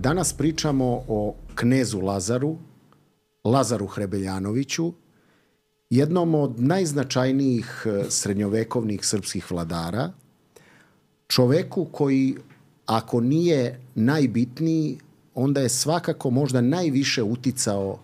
Danas pričamo o knezu Lazaru Hrebeljanoviću, jednom od najznačajnijih srednjovekovnih srpskih vladara, čoveku koji, ako nije najbitniji, onda je svakako možda najviše uticao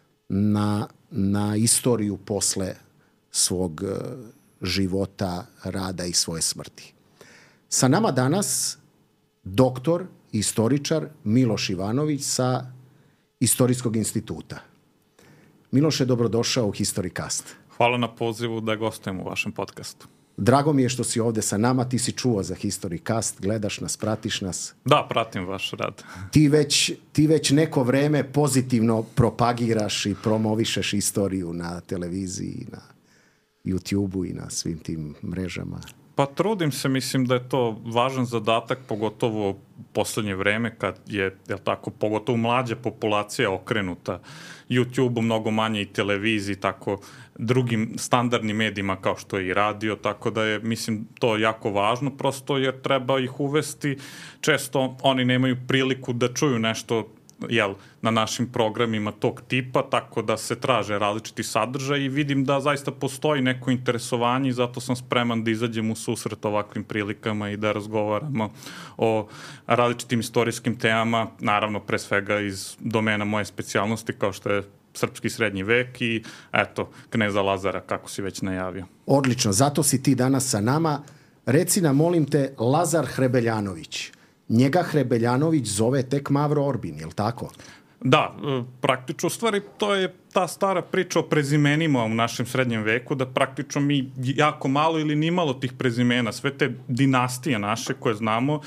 na istoriju posle svog života, rada i svoje smrti. Sa nama danas doktor, istoričar Miloš Ivanović sa Istorijskog instituta. Miloše, dobrodošao u HistoryCast. Hvala na pozivu da gostujem u vašem podcastu. Drago mi je što si ovde sa nama, ti si čuo za HistoryCast, gledaš nas, pratiš nas. Da, pratim vaš rad. Ti već neko vreme pozitivno propagiraš i promovišeš istoriju na televiziji, na YouTube-u i na svim tim mrežama. Pa trudim se, mislim da je to važan zadatak, pogotovo u poslednje vreme kad je, pogotovo mlađa populacija okrenuta YouTube-u, mnogo manje i televiziji, tako drugim standardnim medijima kao što je i radio, tako da je, mislim, to jako važno, prosto jer treba ih uvesti. Često oni nemaju priliku da čuju nešto na našim programima tog tipa, tako da se traže različiti sadržaj i vidim da zaista postoji neko interesovanje i zato sam spreman da izađem u susret ovakvim prilikama i da razgovaramo o različitim istorijskim temama, naravno pre svega iz domena moje specijalnosti kao što je srpski srednji vek i kneza Lazara, kako si već najavio. Odlično, zato si ti danas sa nama. Reci nam, molim te, Lazar Hrebeljanović. Njega Hrebeljanović zove tek Mavro Orbin, je li tako? Da, praktično, u stvari, to je ta stara priča o prezimenima u našem srednjem veku, da praktično mi jako malo ili nimalo tih prezimena, sve te dinastije naše koje znamo,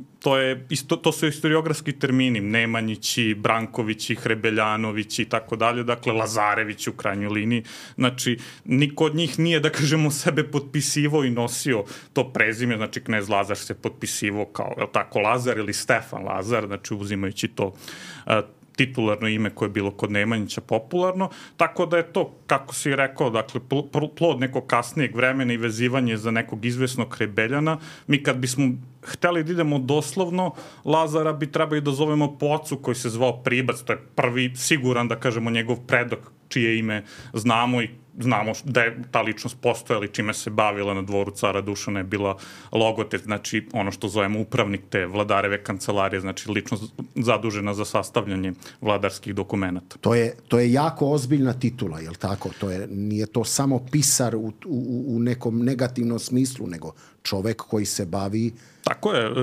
to su historiografski termini, Nemanjići, Brankovići, Hrebeljanovići i tako dalje, dakle Lazarevići u krajnjoj liniji. Znači, niko od njih nije, da kažemo, sebe potpisivao i nosio to prezime, znači knez Lazar se potpisivao kao, Lazar ili Stefan Lazar, znači uzimajući to titularno ime koje je bilo kod Nemanjića popularno, tako da je to, kako si rekao, dakle, plod nekog kasnijeg vremena i vezivanje za nekog izvesnog Hrebeljana. Mi kad bismo hteli da idemo doslovno, Lazara bi trebali da zovemo po ocu koji se zvao Pribac, to je prvi siguran, da kažemo, njegov predok čije ime znamo i znamo da je ta ličnost postojala i čime se bavila na dvoru cara Dušana je bila logotet, znači ono što zovemo upravnik te vladareve kancelarije, znači ličnost zadužena za sastavljanje vladarskih dokumenata. To je jako ozbiljna titula, je li tako? Nije to samo pisar u nekom negativnom smislu, nego čovek koji se bavi tako je,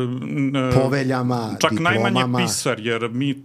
poveljama, čak diplomama. Najmanje pisar, jer mi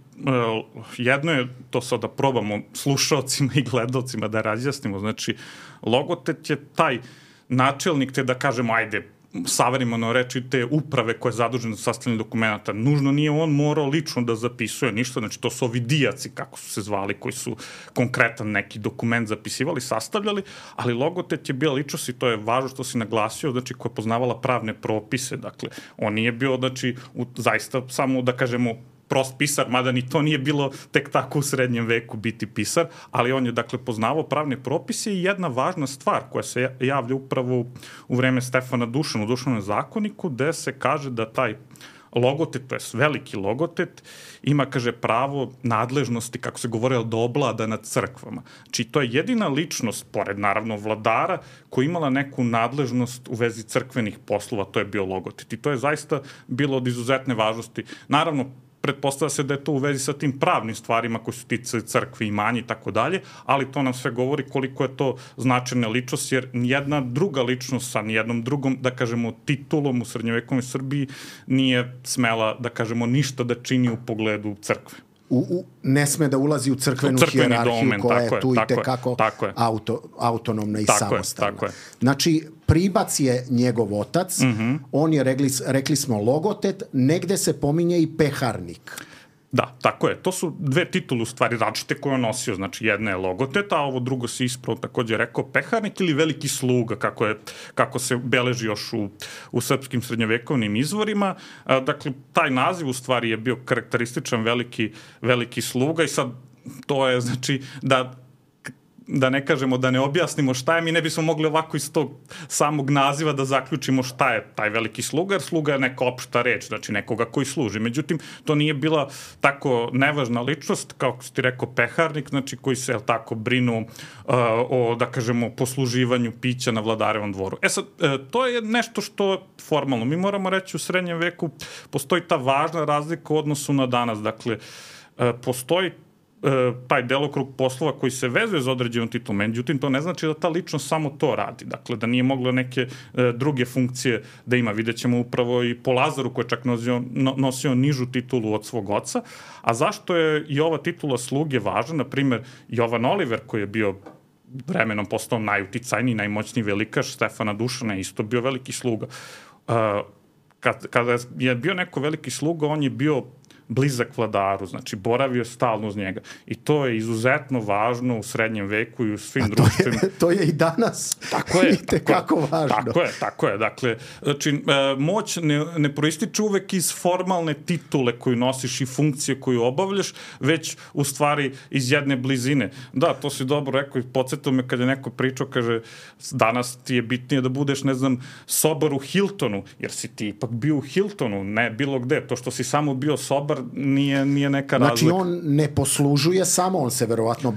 jedno je to sad da probamo slušalcima i gledalcima da razjasnimo, znači logotet je taj načelnik te, da kažemo, savremeno reči, te uprave koje je zadužena za sastavljanje dokumenta. Nužno nije on morao lično da zapisuje ništa, znači to su ovi dijaci, kako su se zvali, koji su konkretan neki dokument zapisivali, sastavljali, ali logotet je bila ličnost i to je važno što si naglasio, znači koja je poznavala pravne propise, dakle, on nije bio, znači, zaista samo, da kažemo, prost pisar, mada ni to nije bilo tek tako u srednjem veku biti pisar, ali on je, dakle, poznavao pravne propise i jedna važna stvar koja se javlja upravo u vreme Stefana Dušana, u Dušanom zakoniku, gde se kaže da taj logotet, to je veliki logotet, ima, kaže, pravo nadležnosti, kako se govorilo, da oblada nad crkvama. Znači, to je jedina ličnost, pored, naravno, vladara, koja imala neku nadležnost u vezi crkvenih poslova, to je bio logotet. I to je zaista bilo od izuzetne važnosti. Naravno, pretpostavlja se da je to u vezi sa tim pravnim stvarima koji su ticali crkve, imanja i tako dalje, ali to nam sve govori koliko je to značajna ličnost, jer nijedna druga ličnost sa nijednom drugom, da kažemo, titulom u srednjovekovnoj Srbiji nije smela, da kažemo, ništa da čini u pogledu crkve. Ne sme da ulazi u crkvenu hijerarhiju koja je tu i tekako autonomna i samostalna. Tako je. Znači, Pribac je njegov otac, on je, rekli smo, logotet, negde se pominje i peharnik. Da, tako je. To su dve titule u stvari različite koje on nosio. Znači, jedna je logotet, a ovo drugo se ispravo takođe rekao peharnik ili veliki sluga, kako se beleži još u srpskim srednjovekovnim izvorima. Dakle, taj naziv u stvari je bio karakterističan veliki sluga i sad to je, znači, da da ne kažemo, da ne objasnimo šta je, mi ne bismo mogli ovako iz tog samog naziva da zaključimo šta je taj veliki sluga, jer sluga je neka opšta reč, znači nekoga koji služi. Međutim, to nije bila tako nevažna ličnost, kao si ti rekao, peharnik, znači koji se, tako, brinu o, da kažemo, posluživanju pića na vladarevom dvoru. E sad, to je nešto što formalno, mi moramo reći u srednjem veku postoji ta važna razlika u odnosu na danas, dakle, postoji taj delokrug poslova koji se vezuje za određenu titulu, međutim to ne znači da ta ličnost samo to radi, dakle da nije mogla neke druge funkcije da ima. Vidjet ćemo upravo i po Lazaru koji je čak nosio nižu titulu od svog oca. A zašto je i ova titula sluge važna? Naprimjer, Jovan Oliver koji je bio vremenom postao najuticajniji, najmoćniji velikaš Stefana Dušana je isto bio veliki sluga. Kada je bio neko veliki sluga, on je bio blizak vladaru, znači boravio stalno uz njega. I to je izuzetno važno u srednjem veku i u svim društvima. To je i danas. Tako je. Itekako važno. Tako je. Dakle, znači, moć ne proističe uvek iz formalne titule koju nosiš i funkcije koju obavljaš, već u stvari iz jedne blizine. Da, to si dobro rekao i podsjetio me kad je neko pričao, kaže, danas ti je bitnije da budeš, ne znam, sobar u Hiltonu, jer si ti ipak bio u Hiltonu, ne bilo gde. To što si samo bio sobar nije neka razlika. Znači, on ne poslužuje samo, on se verovatno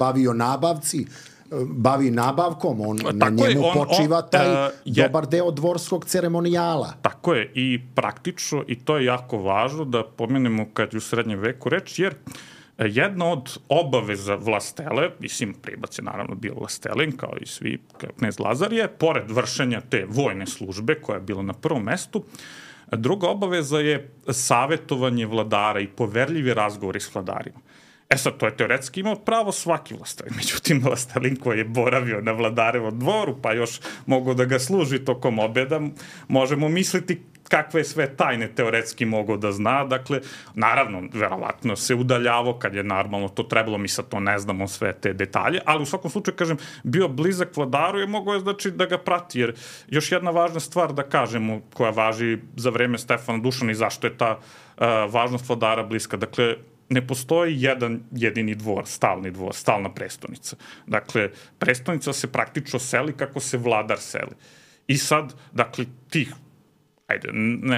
bavi nabavkom, na njemu počiva taj dobar deo dvorskog ceremonijala. Tako je, i praktično, i to je jako važno da pomenemo kad je u srednjem veku reč, jer jedna od obaveza vlastele, mislim, Pribac je naravno bio vlastelin, kao i svi, kao knez Lazar je, pored vršenja te vojne službe, koja je bila na prvom mestu, druga obaveza je savetovanje vladara i poverljivi razgovori s vladarima. E sad, to je teoretski imao pravo svaki vlastelin. Međutim, vlastelin koji je boravio na vladarevom dvoru, pa još mogo da ga služi tokom obeda, možemo misliti kakve sve tajne teoretski mogao da zna. Dakle, naravno, verovatno se udaljavo kad je normalno to trebalo, mi sad to ne znamo sve te detalje, ali u svakom slučaju, kažem, bio blizak vladaru i mogao je, znači, da ga prati, jer još jedna važna stvar da kažemo, koja važi za vreme Stefana Dušana i zašto je ta važnost vladara bliska. Dakle, ne postoji jedan jedini dvor, stalna prestonica. Dakle, prestonica se praktično seli kako se vladar seli. I sad, dakle, tih, ajde,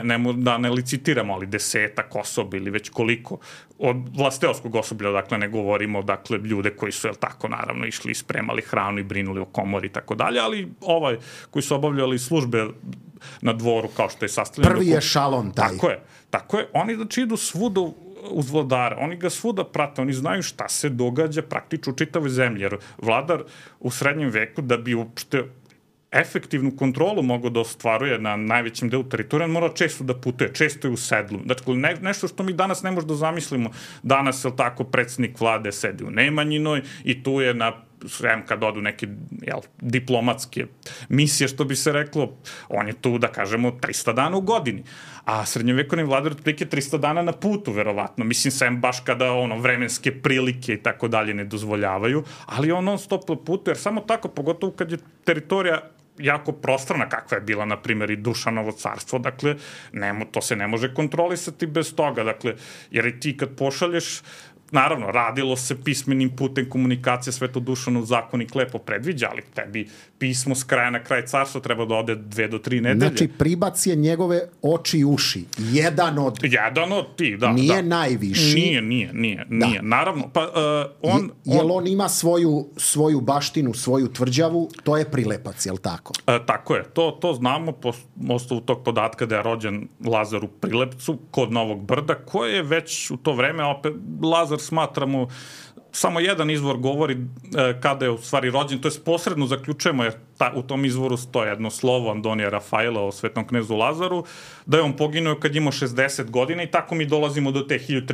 da ne licitiramo, ali 10 osoba ili već koliko, od vlasteoskog osoblja, dakle, ne govorimo, dakle, ljude koji su, tako, naravno, išli i spremali hranu i brinuli o komori i tako dalje, ali koji su obavljali službe na dvoru, kao što je sastavljeno. Prvi je šalon taj. Tako je. Oni, znači, idu svuda uz vladara, oni ga svuda prate, oni znaju šta se događa praktično u čitavoj zemlji, jer vladar u srednjem veku, da bi uopšte efektivnu kontrolu mogao da ostvaruje na najvećem delu teritorija, mora često da putuje, često je u sedlu. Dakle, nešto što mi danas ne možemo da zamislimo. Danas, je tako, predsjednik vlade sedi u Nemanjinoj i tu je kad odu neke diplomatske misije, što bi se reklo, on je tu, da kažemo, 300 dana u godini. A srednjovekovni vladar otprilike 300 dana na putu, verovatno. Mislim, sem baš kada vremenske prilike i tako dalje ne dozvoljavaju, ali on non stop na putu, jer samo tako, pogotovo kad je teritorija jako prostrana, kakva je bila, na primjer, i Dušanovo carstvo, dakle, to se ne može kontrolisati bez toga, dakle, jer i ti kad pošalješ, naravno, radilo se pismenim putem komunikacije, sve to Dušanov zakonik lepo predviđa, ali tebi pismo s kraja na kraj carstva treba da ode 2 do 3 nedelje. Znači, Pribac je njegove oči i uši. Jedan od tih, da. Nije najviši. Nije. Naravno, pa Jel on ima svoju baštinu, svoju tvrđavu, to je Prilepac, jel tako? Tako je. To znamo po osnovu tog podatka da je rođen Lazar u Prilepcu kod Novog Brda, koje je već u to vreme, opet Lazar smatramo, samo jedan izvor govori kada je u stvari rođen, to je posredno zaključujemo, jer u tom izvoru stoje jedno slovo Andonija Rafaela o svetom knezu Lazaru, da je on poginuo kad imao 60 godina i tako mi dolazimo do te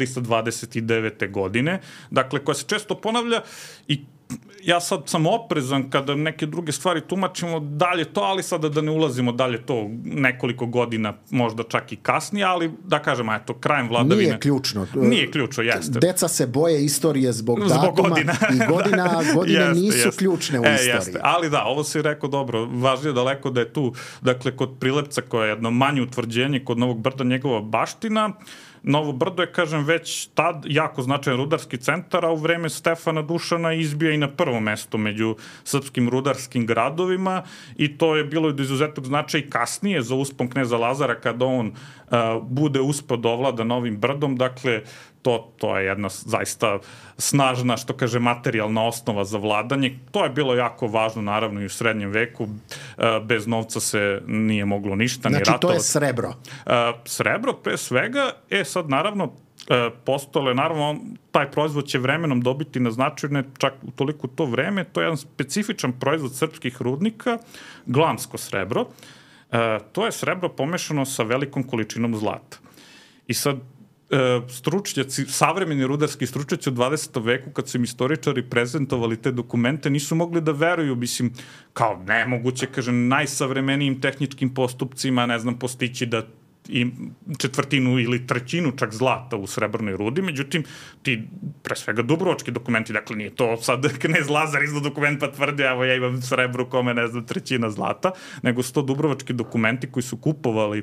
1329. godine, dakle, koja se često ponavlja i ja sad sam oprezan kada neke druge stvari tumačimo dalje to, ali sada da ne ulazimo dalje to nekoliko godina, možda čak i kasnije, ali da kažem, eto, krajem vladavine. Nije ključno, jeste. Deca se boje istorije zbog datuma godina. I godine nisu ključne u istoriji. Jeste. Ali da, ovo si rekao dobro, važnije daleko da je tu, dakle, kod Prilepca koja je jedno manje utvrđenje, kod Novog Brda njegova baština, Novo Brdo je, kažem, već tad jako značajan rudarski centar, a u vreme Stefana Dušana izbija i na prvo mesto među srpskim rudarskim gradovima i to je bilo od izuzetnog značaja i kasnije za uspon kneza Lazara kada on bude uspeo da ovlada Novim Brdom. Dakle, to je jedna zaista snažna, što kaže, materijalna osnova za vladanje. To je bilo jako važno, naravno, i u srednjem veku. Bez novca se nije moglo ništa, ni ratovati. Znači, to je srebro. Srebro, pre svega. Sad, naravno, postole, naravno, taj proizvod će vremenom dobiti na značaju, ne čak u toliko to vreme. To je jedan specifičan proizvod srpskih rudnika, glamsko srebro. To je srebro pomešano sa velikom količinom zlata. I sad, stručnjaci, savremeni rudarski stručnjaci u 20. veku, kad su im istoričari prezentovali te dokumente, nisu mogli da veruju, mislim, kao nemoguće, kažem, najsavremenijim tehničkim postupcima, ne znam, postići da i četvrtinu ili trećinu čak zlata u srebrnoj rudi, međutim, ti, pre svega, dubrovački dokumenti, dakle, nije to sad knez Lazar izdao dokument pa tvrdi, evo ja imam srebru kome, ne znam, trećina zlata, nego su to dubrovački dokumenti koji su kupovali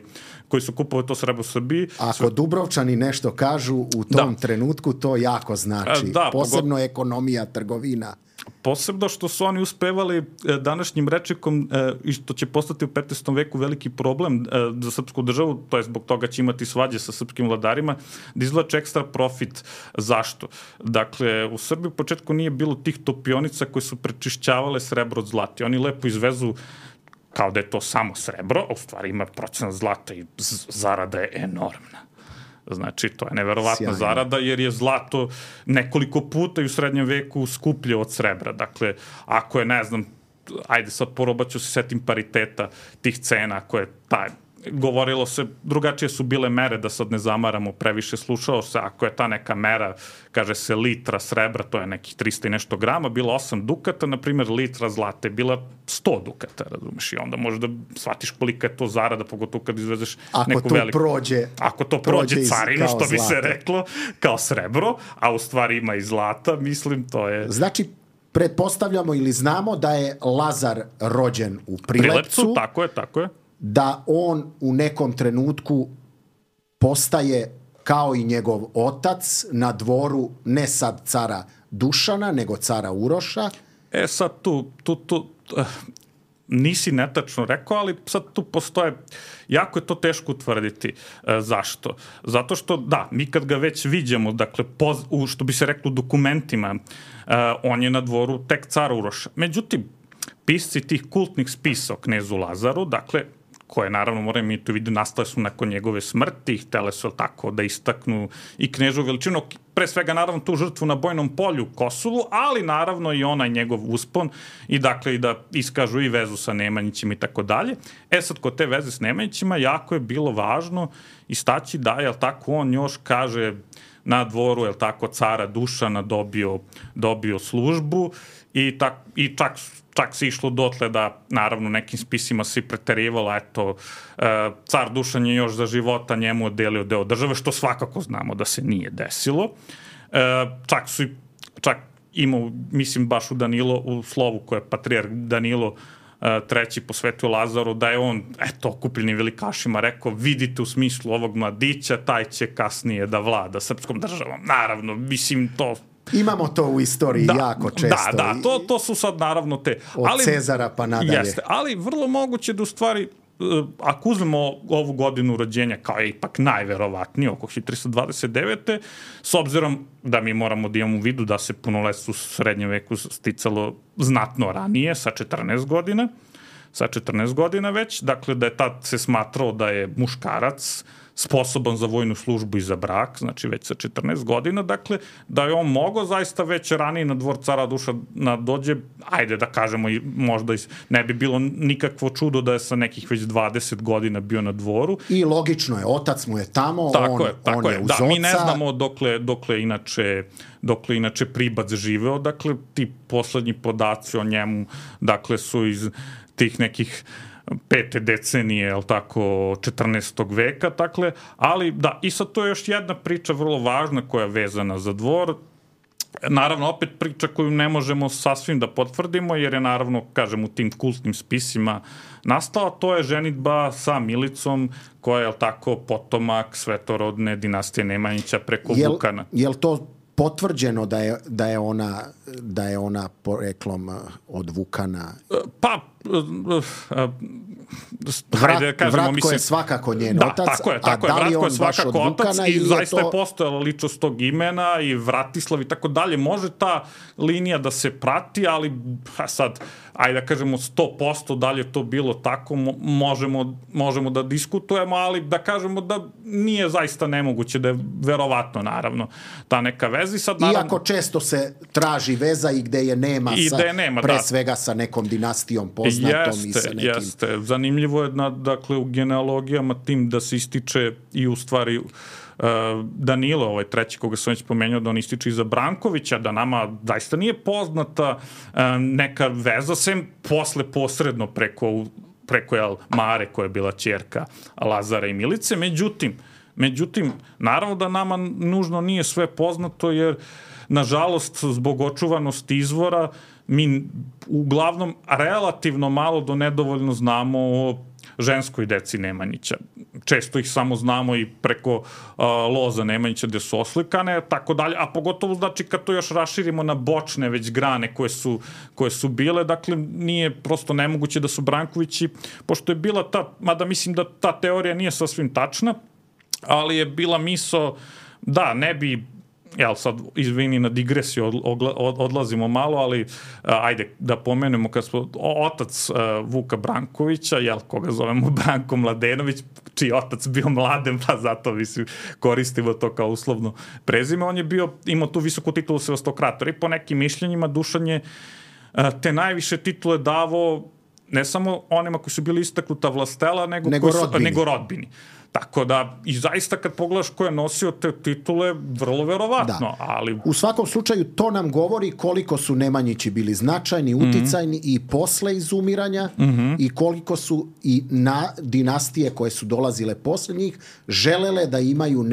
to srebro u Srbiji. Ako Dubrovčani nešto kažu u tom trenutku, to jako znači. Posebno ekonomija, trgovina. Posebno što su oni uspevali današnjim rečnikom, i što će postati u 15. veku veliki problem za srpsku državu, to je zbog toga će imati svađe sa srpskim vladarima, da izvlače ekstra profit. Zašto? Dakle, u Srbiji u početku nije bilo tih topionica koje su prečišćavale srebro od zlata. Oni lepo izvezu kao da je to samo srebro, a u stvari ima procenat zlata i zarada je enormna. Znači, to je neverovatna zarada, jer je zlato nekoliko puta i u srednjem veku skuplje od srebra. Dakle, ako je, ne znam, ajde sad porobaću se setim pariteta tih cena, ako je taj, govorilo se, drugačije su bile mere, da sad ne zamaramo previše, slušao se, ako je ta neka mera, kaže se litra srebra, to je nekih 300 i nešto grama, bilo 8 dukata, na primjer litra zlata je bila 100 dukata, razumeš, i onda možeš da shvatiš kolika je to zarada, pogotovo kad izvezeš neku veliku. Ako to prođe carinu, što bi se reklo, kao srebro, a u stvari ima i zlata, mislim, to je... Znači, pretpostavljamo ili znamo da je Lazar rođen u Prilepcu. Tako je. Da on u nekom trenutku postaje kao i njegov otac na dvoru ne sad cara Dušana, nego cara Uroša. Sad tu nisi netačno rekao, ali sad tu postoje, jako je to teško utvrditi. Zašto? Zato što, da, mi kad ga već vidimo, dakle, što bi se reklo u dokumentima, on je na dvoru tek cara Uroša. Međutim, pisci tih kultnih spisa o knezu Lazaru, dakle, koje naravno moramo mi tu vidjeti, nastale su nakon njegove smrti, htele su tako da istaknu i knežu veličinu, pre svega naravno tu žrtvu na bojnom polju u Kosovu, ali naravno i onaj njegov uspon i dakle i da iskažu i vezu sa Nemanjićima i tako dalje. Sad kod te veze s Nemanjićima jako je bilo važno istaći da je tako on još kaže na dvoru je tako cara Dušana dobio službu i čak se išlo dotle da, naravno, nekim spisima se preterivalo, eto, car Dušan je još za života njemu odelio deo države, što svakako znamo da se nije desilo. Čak imao, mislim, baš u Danilo, u slovu koje je patrijarh Danilo treći posvetio Lazaru, da je on, eto, okupljenim velikašima rekao, vidite u smislu ovog mladića, taj će kasnije da vlada srpskom državom. Naravno, mislim, to... Imamo to u istoriji jako često. Da, to su sad naravno te... Od Cezara pa nadalje. Jeste, ali vrlo moguće da u stvari, ako uzmemo ovu godinu rođenja kao je ipak najverovatnije, oko 1329. S obzirom da mi moramo da imamo u vidu da se punoletstvo u srednjem veku sticalo znatno ranije, sa 14 godina već, dakle da je tad se smatrao da je muškarac sposoban za vojnu službu i za brak, znači već sa 14 godina, dakle, da je on mogao zaista već ranije na dvor cara Dušana dođe, ajde da kažemo, možda ne bi bilo nikakvo čudo da je sa nekih već 20 godina bio na dvoru. I logično je, otac mu je tamo, on je uz oca. Da, mi ne znamo dokle inače Pribac živeo, dakle, ti poslednji podaci o njemu, dakle, su iz tih nekih 5. decenije, je li tako, 14. veka, dakle, ali da, i sad to je još jedna priča vrlo važna koja je vezana za dvor. Naravno, opet priča koju ne možemo sasvim da potvrdimo, jer je naravno, kažem, u tim kultnim spisima nastala, to je ženidba sa Milicom, koja je, tako, potomak svetorodne dinastije Nemanjića preko Vukana. Je li to potvrđeno da je ona poreklom od Vukana? Pa, Vratko je svakako njen otac, tako je, Vratko je svakako otac i zaista je postojala ličnost tog imena i Vratislav i tako dalje. Može ta linija da se prati, ali sad, ajde da kažemo 100% da li je to bilo tako, možemo da diskutujemo, ali da kažemo da nije zaista nemoguće, da je verovatno, naravno, ta neka veza. Sad, naravno, iako često se traži veza i gde je nema, pre svega sa nekom dinastijom poznatom i sa nekim... Jeste. Zanimljivo je, dakle, u genealogijama tim da se ističe i u stvari Danilo, ovaj treći koga sam već pomenuo, da on ističe iza Brankovića, da nama zaista nije poznata neka veza, sem posle posredno preko Mare, koja je bila ćerka Lazara i Milice. Međutim, naravno da nama nužno nije sve poznato, jer nažalost, zbog očuvanosti izvora, mi uglavnom relativno malo do nedovoljno znamo o ženskoj deci Nemanjića. Često ih samo znamo i preko loza Nemanjića gde su oslikane, tako dalje, a pogotovo znači kad to još raširimo na bočne već grane koje su bile, dakle nije prosto nemoguće da su Brankovići, pošto je bila mada mislim da ta teorija nije sasvim tačna, ali je bila misao da ne bi, sad izvini na digresiju, odlazimo malo, ali ajde da pomenemo kad smo otac Vuka Brankovića, koga zovemo Branko Mladenović, čiji otac bio Mladen, pa zato mislim koristimo to kao uslovno prezime, on je imao tu visoku titulu sevastokratora i po nekim mišljenjima Dušan je te najviše titule davao ne samo onima koji su bili istaknuta vlastela, nego rodbini. Tako da, i zaista kad pogledaš ko je nosio te titule, vrlo verovatno, ali... U svakom slučaju, to nam govori koliko su Nemanjići bili značajni, uticajni i posle izumiranja i koliko su i dinastije koje su dolazile posle njih želele da imaju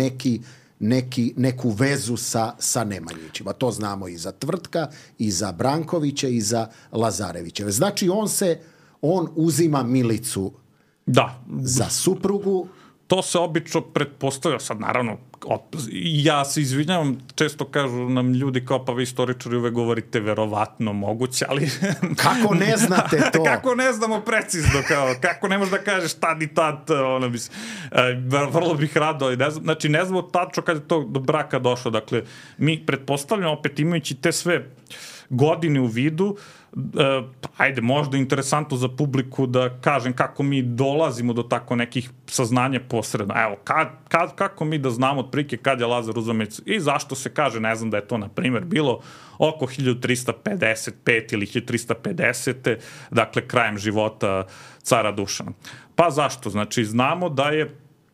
neku vezu sa Nemanjićima. To znamo i za Tvrtka, i za Brankovića, i za Lazarevićeve. Znači, on uzima Milicu za suprugu. To se obično pretpostavlja, sad naravno, ja se izvinjavam, često kažu nam ljudi kao pa vi istoričari uvek govorite verovatno moguće, ali... Kako ne znate to? Kako ne znamo precizno, kako ne možeš da kažeš tad i tad, vrlo bih rado, znači ne znamo tačno kad je to do braka došlo, dakle, mi pretpostavljamo, opet imajući te sve godine u vidu, ajde, možda interesantno za publiku da kažem kako mi dolazimo do tako nekih saznanja posredno. Evo, kako mi da znamo otprilike kad je Lazar uzeo Milicu i zašto se kaže, ne znam, da je to, na primjer, bilo oko 1355 ili 1350. Dakle, krajem života cara Dušana. Pa zašto? Znači, znamo da je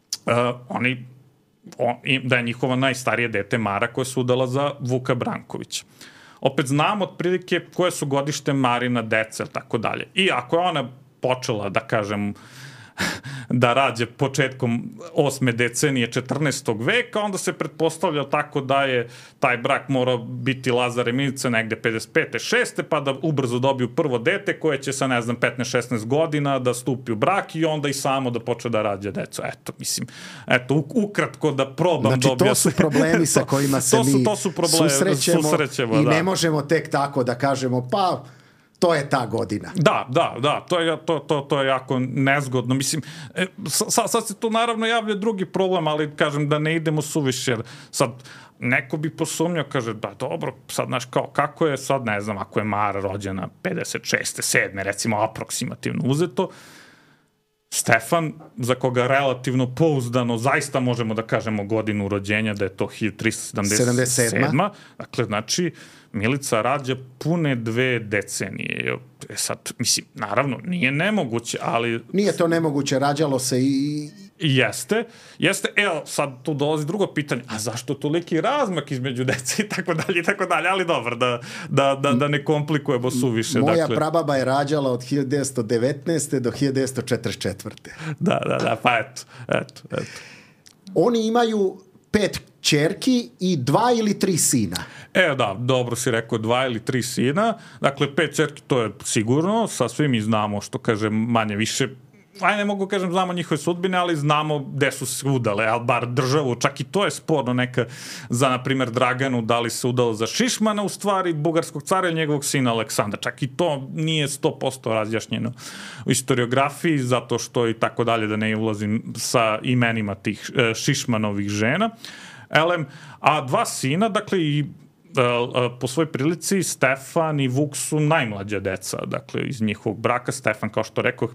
da je njihova najstarije dete Mara koja se udala za Vuka Brankovića. Opet znamo otprilike koje su godište Marina deca, tako dalje. I ako je ona počela, da kažem, da rađe početkom 8. decenije 14. veka, onda se pretpostavlja tako da je taj brak morao biti Lazar i Milica negde 55. 6. pa da ubrzo dobiju prvo dete koje će sa, 15-16 godina da stupi u brak i onda i samo da počne da rađa decu. Ukratko da probam znači, da objasnim. Znači, to su problemi sa kojima se mi susrećemo i ne možemo tek tako da kažemo, pa... To je ta godina. Da, to je jako nezgodno. Mislim, sad se tu naravno javlja drugi problem, ali kažem da ne idemo suviše, jer sad neko bi posumnjao, kaže, da dobro, sad znaš kako je, sad ne znam, ako je Mara rođena 56. 7. recimo aproksimativno uzeto, Stefan, za koga relativno pouzdano, zaista možemo da kažemo godinu rođenja, da je to 1377. Dakle, znači, Milica rađa pune 2 decenije. Sad, mislim, naravno, nije nemoguće, ali... Nije to nemoguće, rađalo se i... Jeste. Evo, sad tu dolazi drugo pitanje, a zašto toliki razmak između dece i tako dalje, ali dobro, da ne komplikujemo suviše. Moja prababa je rađala od 1919. do 1944. Da, pa eto. Oni imaju 5 ćerki i 2 ili 3 sina. Da, dobro si rekao, 2 ili 3 sina. Dakle, 5 ćerki, to je sigurno. Sasvim mi znamo, što kažem, manje više. Ne mogu kažem znamo njihove sudbine, ali znamo gde su se udale, ali bar državu, čak i to je sporno neka za, na primjer, Draganu, da li se udalo za Šišmana, u stvari, bugarskog cara ili njegovog sina Aleksandra. Čak i to nije 100% razjašnjeno u historiografiji, zato što i tako dalje, da ne ulazim sa imenima tih Šišmanovih žena. A 2 sina, dakle, i po svojoj prilici Stefan i Vuk su najmlađa deca, dakle iz njihovog braka. Stefan, kao što rekao,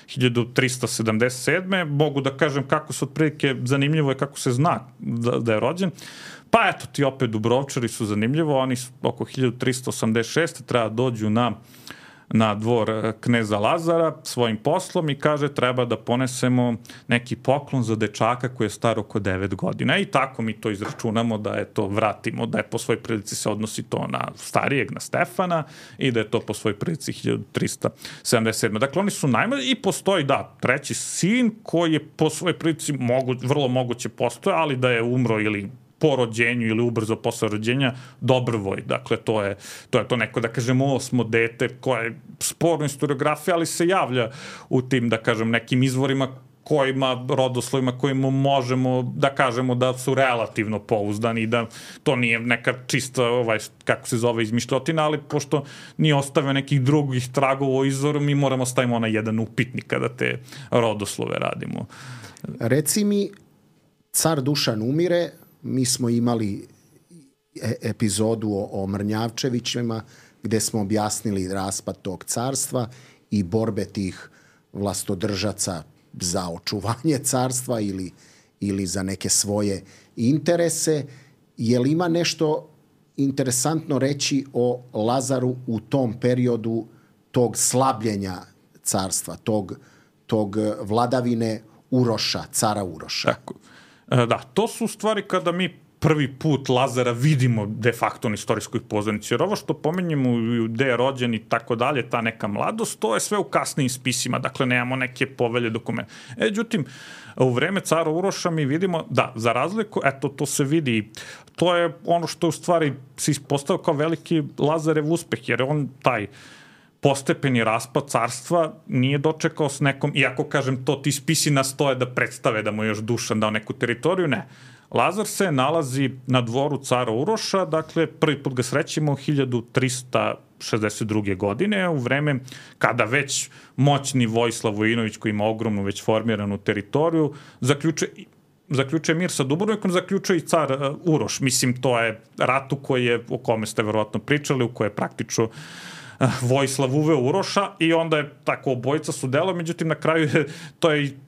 1377. Mogu da kažem kako se otprilike, zanimljivo je kako se zna da je rođen. Pa eto ti opet Dubrovčari su zanimljivo, oni su oko 1386. treba dođu na dvor kneza Lazara svojim poslom i kaže treba da ponesemo neki poklon za dečaka koji je star oko 9 godina. I tako mi to izračunamo da je to vratimo, da je po svojoj prilici se odnosi to na starijeg, na Stefana i da je to po svojoj prilici 1377. Dakle, oni su najmlađi i postoji, treći sin koji je po svojoj prilici vrlo moguće postoje, ali da je umro ili po rođenju ili ubrzo posle rođenja Dobrvoj. Dakle, to je to neko, da kažemo, 8. dete koje je sporno historiografija, ali se javlja u tim, da kažem, nekim izvorima rodoslovima kojima možemo da kažemo da su relativno pouzdani i da to nije neka čista, kako se zove, izmišljotina, ali pošto nije ostavio nekih drugih tragova u izvoru, mi moramo stavimo onaj jedan upitnik kada te rodoslove radimo. Reci mi, car Dušan umire, mi smo imali epizodu o Mrnjavčevićima gde smo objasnili raspad tog carstva i borbe tih vlastodržaca za očuvanje carstva ili za neke svoje interese. Je li ima nešto interesantno reći o Lazaru u tom periodu tog slabljenja carstva, tog vladavine Uroša, cara Uroša? Tako. Da, to su stvari kada mi prvi put Lazara vidimo de facto na istorijskoj pozornici. Jer ovo što pominjemo gde je rođen i tako dalje, ta neka mladost, to je sve u kasnijim spisima. Dakle, nemamo neke povelje, dokumente. Međutim, u vreme cara Uroša mi vidimo, za razliku, to se vidi, to je ono što u stvari se ispostavio kao veliki Lazarev uspeh, jer on taj postepeni raspad carstva nije dočekao s nekom, iako kažem to ti spisi nastoje da predstave da mu još Dušan dao neku teritoriju, ne. Lazar se nalazi na dvoru cara Uroša, dakle prvi put ga srećemo 1362. godine, u vreme kada već moćni Vojislav Vojinović, koji ima ogromnu već formiranu teritoriju, zaključuje mir sa Dubrovnikom, zaključuje i car Uroš. Mislim, to je rat o kome ste verovatno pričali, u koje je praktično Vojislav uveo Uroša i onda je tako obojica su delo, međutim na kraju to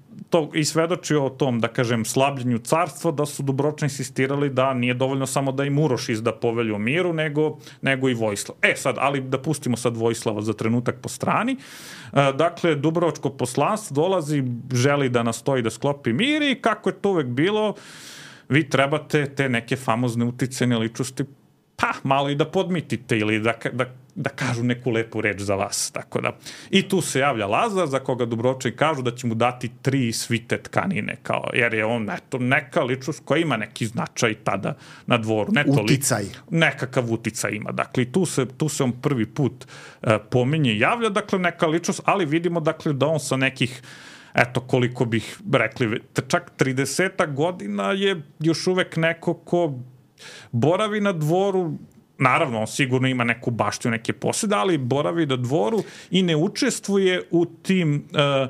i svedočio o tom, da kažem, slabljenju carstva, da su Dubrovčani insistirali da nije dovoljno samo da im Uroš izda povelju o miru, nego i Vojislav. Ali da pustimo sad Vojislava za trenutak po strani. Dakle, Dubrovačko poslanstvo dolazi, želi da nastoji da sklopi mir i kako je to uvek bilo, vi trebate te neke famozne uticajne ličnosti malo i da podmitite ili da kažu neku lepu reč za vas. Tako da. I tu se javlja Lazar, za koga Dubrovčani kažu da će mu dati 3 svite tkanine, jer je on neka ličnost koja ima neki značaj tada na dvoru. Uticaj. Nekakav uticaj ima. Dakle, tu se on prvi put pominje i javlja, dakle, neka ličnost, ali vidimo, dakle, da on sa nekih koliko bih rekli, čak 30 godina je još uvek neko ko boravi na dvoru, naravno on sigurno ima neku baštiju, neke posede, ali boravi na dvoru i ne učestvuje u tim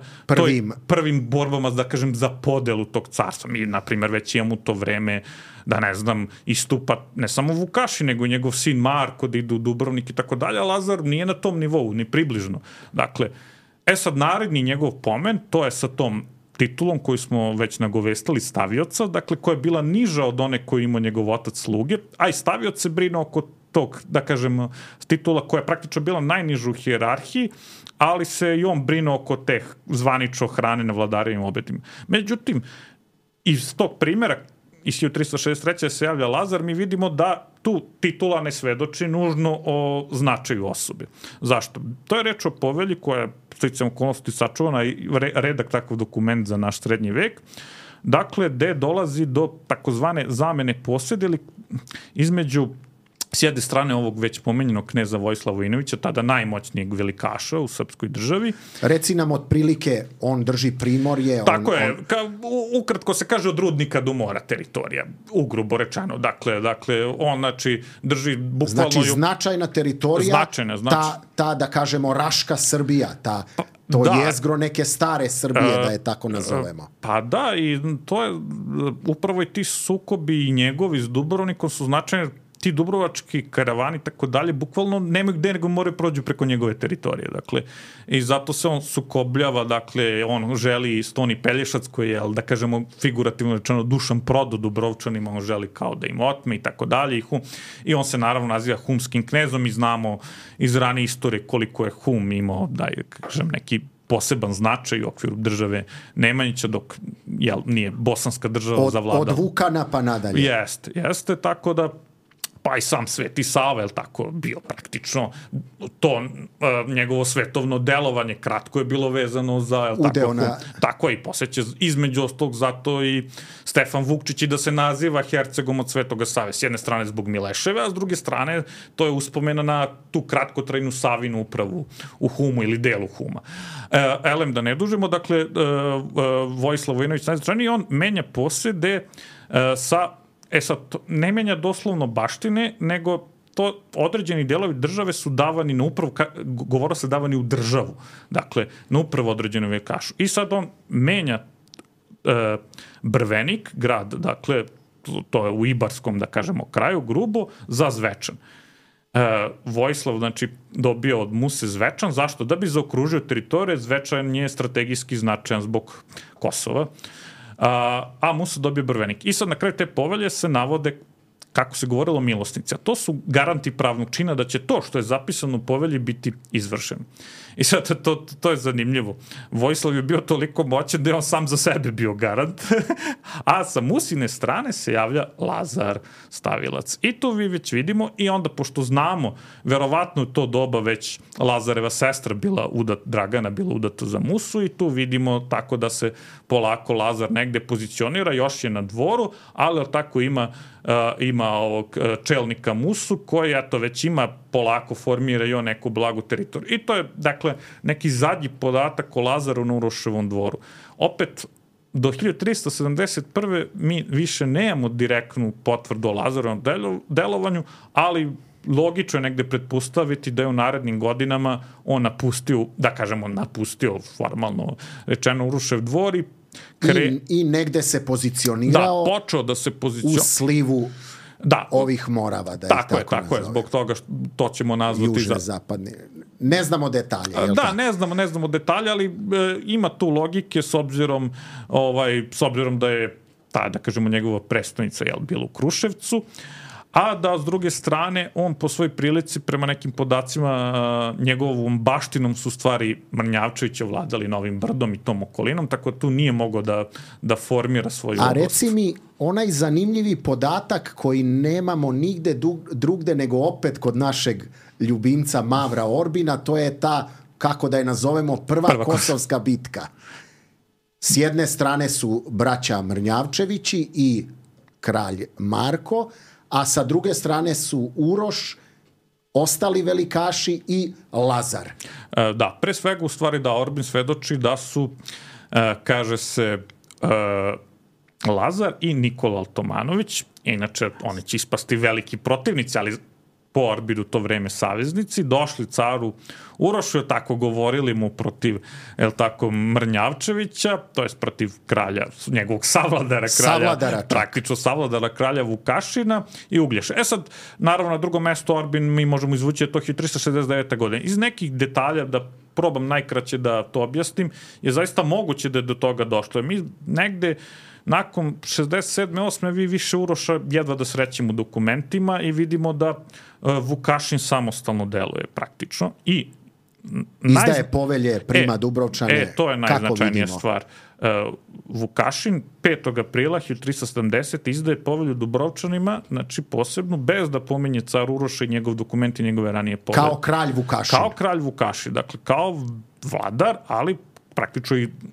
prvim borbama, da kažem, za podelu tog carstva. Mi, na primjer, već imamo u to vreme da, ne znam, istupa ne samo Vukašin, nego i njegov sin Marko da ide u Dubrovnik i tako dalje, a Lazar nije na tom nivou, ni približno. Dakle, sad naredni njegov pomen, to je sa tom titulom koju smo već nagovestali, stavioca, dakle, koja je bila niža od one koju imao njegov otac sluge, a i stavioc se brine oko tog, da kažem, titula koja je praktično bila najniža u hijerarhiji, ali se i on brine oko te zvanično hrane na vladarevim obedima. Međutim, iz tog primjera, iz 1363. se javlja Lazar, mi vidimo da tu titula ne svedoči nužno o značaju osobe. Zašto? To je reč o povelji koja je sticajem okolnosti sačuvana i redak takav dokument za naš srednji vek. dakle, gde dolazi do takozvane zamene posjede ili između s jedne strane ovog već pomenjenog kneza Vojislava Vojinovića, tada najmoćnijeg velikaša u srpskoj državi. Reci nam otprilike, on drži primorje. Tako je, ukratko se kaže od Rudnika do mora teritorija, ugrubo rečeno. Dakle, on drži bukvalno... Znači, značajna teritorija, ta, da kažemo, Raška Srbija, to jezgro neke stare Srbije, da je tako nazovemo. Pa da, i to je upravo i ti sukobi i njegovi s Dubrovnikom su značajni, ti dubrovački karavani tako dalje, bukvalno nemaju gde nego moraju prođu preko njegove teritorije, dakle, i zato se on sukobljava, dakle, on želi Stoni Pelješac koji je, da kažemo, figurativno rečeno Dušan Prodo Dubrovčanima, on želi kao da im otme i tako dalje, i on se naravno naziva humskim knezom i znamo iz rane istorije koliko je Hum imao, da je, kažem, neki poseban značaj u okviru države Nemanjića, dok nije bosanska država zavladala. Od Vukana pa nadalje. Jeste, tako da pa i sam Sveti Sava, je tako, bio praktično to njegovo svetovno delovanje, kratko je bilo vezano za, tako i posjeća između ostalog zato i Stefan Vukčić i da se naziva hercegom od Svetoga Save, s jedne strane zbog Mileševe, a s druge strane to je uspomena na tu kratkotrajnu Savinu upravu u Humu ili delu Huma. Elem, da ne dužimo, dakle, Vojislav Vojinović najznačajniji, on menja posjede sa sad, ne menja doslovno baštine, nego to određeni delovi države su davani na upravu, govorilo se davani u državu, dakle, na upravu određenu velikašu. I sad on menja Brvenik, grad, dakle, to je u Ibarskom, da kažemo, kraju, grubo, za Zvečan. Vojislav, znači, dobio od Muse Zvečan. Zašto? Da bi zaokružio teritorije. Zvečan je strategijski značajan zbog Kosova. A Musa dobio Brvenik. I sad na kraju te povelje se navode, kako se govorilo, milosnici. A to su garanti pravnog čina da će to što je zapisano u povelji biti izvršeno. I sad to je zanimljivo. Vojislav je bio toliko moćan da je on sam za sebe bio garant, a sa Musine strane se javlja Lazar Stavilac. I to vi već vidimo i onda, pošto znamo, verovatno u to doba već Lazareva sestra Dragana bila udata za Musu i tu vidimo tako da se polako Lazar negde pozicionira, još je na dvoru, ali tako ima ovog čelnika Musu koji već ima polako formira i on neku blagu teritoriju. I to je, dakle, neki zadnji podatak o Lazaru na Uroševom dvoru. Opet, do 1371. mi više nemamo direktnu potvrdu o Lazarovom delovanju, ali logično je negde pretpostaviti da je u narednim godinama on napustio formalno rečeno Urošev dvor i negde se pozicionirao počeo da se u slivu ovih Morava, da tako je, zbog toga to ćemo nazvati južne, zapadne. Ne znamo detalje, je li tako? Ne znamo detalje, ali ima tu logike s obzirom da je da kažemo njegova prestonica bila u Kruševcu, a da s druge strane on po svojoj prilici prema nekim podacima njegovom baštinom su stvari Mrnjavčevića vladali Novim Brdom i tom okolinom, tako da tu nije mogao da formira svoju oblast. A reci mi, onaj zanimljivi podatak koji nemamo nigde drugde nego opet kod našeg ljubimca Mavra Orbina, to je ta, kako da je nazovemo, prva kosovska bitka. S jedne strane su braća Mrnjavčevići i kralj Marko, a sa druge strane su Uroš, ostali velikaši i Lazar. Da, pre svega u stvari Orbin svedoči da su, kaže se, Lazar i Nikola Altomanović, inače oni će ispasti veliki protivnici, ali po Orbinu to vreme saveznici, došli caru Urošu, tako govorili mu protiv, Mrnjavčevića, to je protiv kralja, njegovog savladara kralja Vukašina i Uglješa. Sad, naravno, na drugom mestu Orbin mi možemo izvući to 1369. godine. Iz nekih detalja, da probam najkraće da to objasnim, je zaista moguće da je do toga došlo. Mi negde nakon 67. 8. vi više Uroša jedva da srećemo u dokumentima i vidimo da Vukašin samostalno deluje praktično i izdaje povelje, prima Dubrovčane. To je najznačajnija stvar. Vukašin 5. aprila 1370 izdaje povelju Dubrovčanima, znači posebno, bez da pominje car Uroša i njegov dokument i njegove ranije povelje. Kao kralj Vukašin. Kao kralj Vukašin, dakle kao vladar, ali praktično i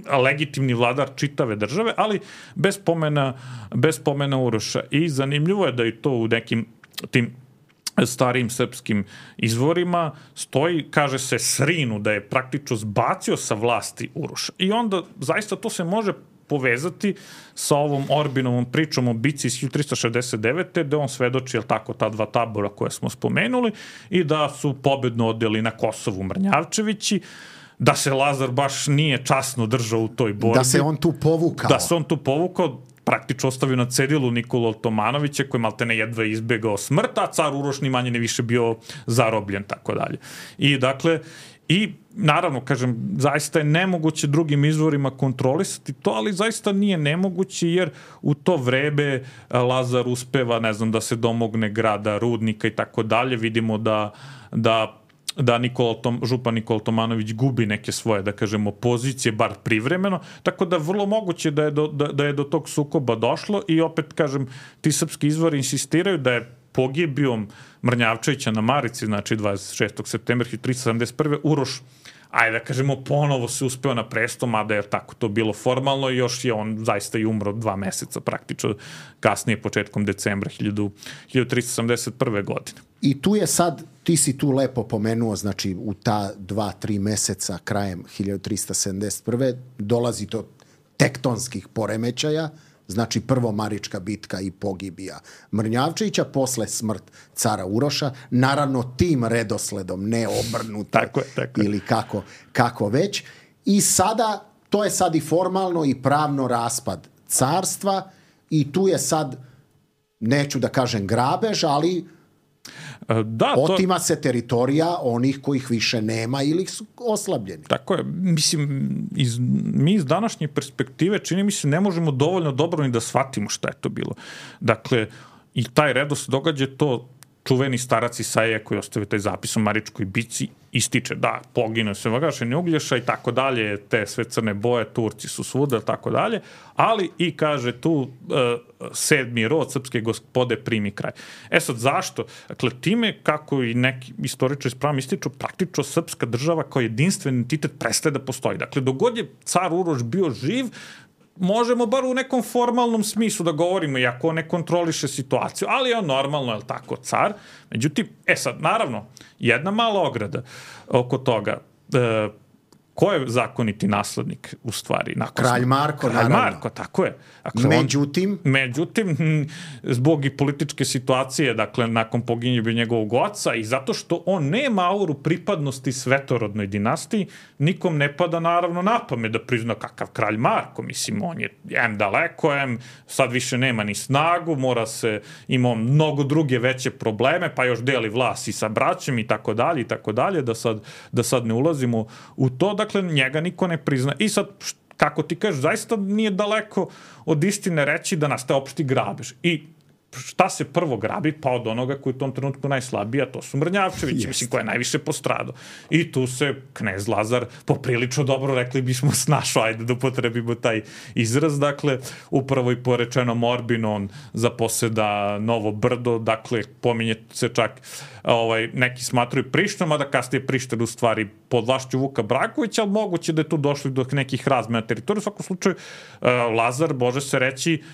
legitimni vladar čitave države, ali bez pomena Uroša. I zanimljivo je da i to u nekim tim starijim srpskim izvorima stoji, kaže se Srinu, da je praktično zbacio sa vlasti Uroša. I onda zaista to se može povezati sa ovom Orbinovom pričom o bici iz 1369. da on svedoči, jel tako, ta dva tabora koje smo spomenuli i da su pobedno odeli na Kosovu Mrnjavčevići, da se Lazar baš nije časno držao u toj borbi. Da se on tu povukao. Praktično ostavio na cedilu Nikolu Otomanovića koji maltene jedva izbegao smrt, a car Uroš ni manje ne više bio zarobljen, tako dalje. I dakle, naravno, kažem, zaista je nemoguće drugim izvorima kontrolisati to, ali zaista nije nemoguće jer u to vreme Lazar uspeva, ne znam, da se domogne grada, rudnika i tako dalje. Vidimo da župan Nikola Tomanović gubi neke svoje, da kažemo, pozicije, bar privremeno, tako da vrlo moguće da je do tog sukoba došlo i opet, kažem, ti srpski izvori insistiraju da je pogibijom Mrnjavčevića na Marici, znači 26. septembra 1371. Uroš, ajde da kažemo, ponovo se uspeo na presto, mada je tako to bilo formalno i još je on zaista i umro 2 meseca praktično kasnije, početkom decembra 1371. godine. I tu je sad, ti si tu lepo pomenuo, znači u ta 2-3 meseca krajem 1371. dolazi do tektonskih poremećaja, znači prvo Marička bitka i pogibija Mrnjavčevića, posle smrt cara Uroša, naravno tim redosledom, ne obrnuto tako je. Ili kako već. I sada, to je sad i formalno i pravno raspad carstva i tu je sad, neću da kažem grabež, ali otima se teritorija onih kojih više nema ili su oslabljeni. Tako je. Mislim, mi iz današnje perspektive čini mi se ne možemo dovoljno dobro ni da shvatimo šta je to bilo. Dakle, i taj redos događa to čuveni starac Isaija koji ostavio taj zapis o Maričkoj bici ističe da poginuo se Vagašeni Uglješa i tako dalje, te sve crne boje, Turci su svuda, tako dalje, ali i kaže tu 7. rod srpske gospode primi kraj. Sad, zašto? Dakle, time, kako i neki istoričari ispravno ističu, praktično srpska država kao jedinstven entitet prestaje da postoji. Dakle, dogod je car Uroš bio živ, možemo bar u nekom formalnom smislu da govorimo, iako on ne kontroliše situaciju, ali je on normalno, je li tako, car. Međutim, sad, naravno, jedna mala ograda oko toga, ko je zakoniti naslednik u stvari? Kralj Marko, naravno. Kralj Marko, tako je. Dakle, međutim, zbog i političke situacije, dakle, nakon poginjenja njegovog oca i zato što on nema auru pripadnosti svetorodnoj dinastiji, nikom ne pada naravno na pamet da prizna kakav kralj Marko. Mislim, on je daleko, sad više nema ni snagu, ima mnogo druge veće probleme, pa još deli vlast i sa braćem i tako dalje, da sad ne ulazimo u to. Dakle, njega niko ne prizna. I sad, kako ti kažeš, zaista nije daleko od istine reći da nastaje opšti grabež. I šta se prvo grabi? Pa od onoga koji je u tom trenutku najslabiji, a to su Mrnjavčevići, mislim, koja je najviše postradao. I tu se knez Lazar poprilično dobro, rekli bismo, snašao, ajde da upotrebimo taj izraz, dakle, upravo i po rečenom Orbinu, on zaposeda Novo Brdo, dakle, pominje se čak neki smatruju Prištinom, mada kasnije Priština u stvari pod vlašću Vuka Brankovića, ali moguće da je tu došli do nekih razmena teritorija. U svakom slučaju, Lazar, može se reći,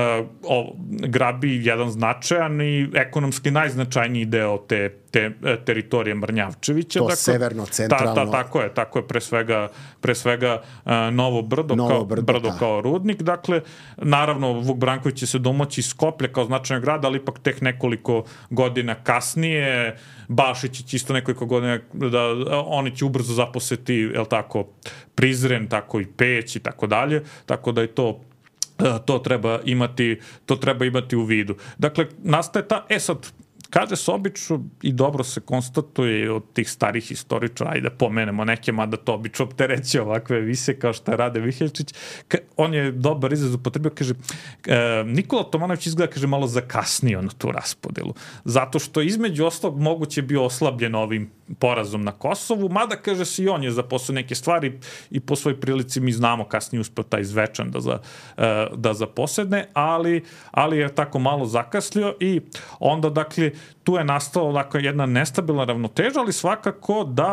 grabi jedan značajan i ekonomski najznačajniji deo te teritorije Mrnjavčevića. To severno, centralno. Tako je, pre svega Novo Brdo kao rudnik. Dakle, naravno, Vuk Branković će se domoći iz Skoplja kao značajnog grada, ali ipak tek nekoliko godina kasnije. Bašić će isto nekoliko godina, oni će ubrzo zaposeti, jel tako, Prizren, tako i Peć i tako dalje. Tako da je to treba imati u vidu. Dakle, nastaje sad, kaže se obično i dobro se konstatuje od tih starih historičara, ajde pomenemo neke, mada to obično optereće ovakve vise kao što je Rade Miheljčić, on je dobar izraz upotrebio, kaže, Nikola Tomanović izgleda, kaže, malo zakasnio na tu raspodelu, zato što između ostalog moguće bio oslabljen ovim porazom na Kosovu, mada, kaže se, i on je zaposlao neke stvari i po svoj prilici mi znamo kasnije uspeo taj Zvečan da zaposedne, ali je tako malo zakasnio i onda, dakle, tu je nastala jedna nestabilna ravnoteža, ali svakako da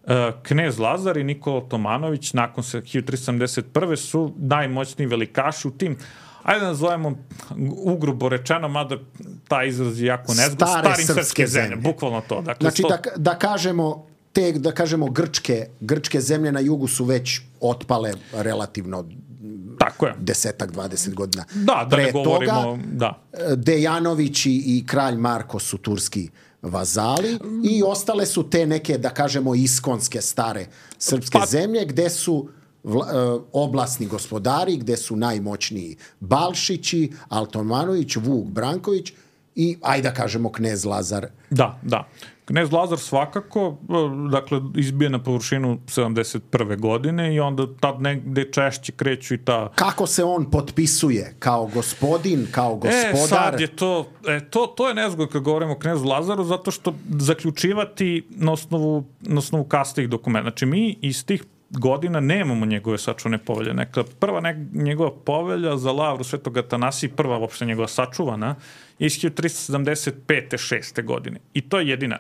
knez Lazar i Nikola Otomanović nakon 1371. su najmoćniji velikaši u tim, ajde da nazovemo ugrubo rečeno, mada taj izraz je jako nezgod, starim srpske zemlje. Bukvalno to. Dakle, znači da kažemo grčke zemlje na jugu su već otpale relativno tako je. 10-20 godina. Da pre ne govorimo, toga, da. Dejanović i kralj Marko su turski vazali i ostale su te neke, da kažemo, iskonske stare srpske zemlje gde su oblasni gospodari, gde su najmoćniji Balšići, Altomanović, Vuk Branković i, ajde da kažemo, knez Lazar. Da. Knez Lazar svakako, dakle, izbije na površinu 71. godine i onda tad negde češće kreću i ta... Kako se on potpisuje? Kao gospodin, kao gospodar? Sad je to je nezgod kad govorimo o knezu Lazaru, zato što zaključivati na osnovu kasnijih dokumenta. Znači, mi iz tih godina nemamo njegove sačuvane povelje. Prva njegova povelja za lavru Svetog Atanasija, prva uopšte njegova sačuvana, je iz 1375. 6. godine. I to je jedina.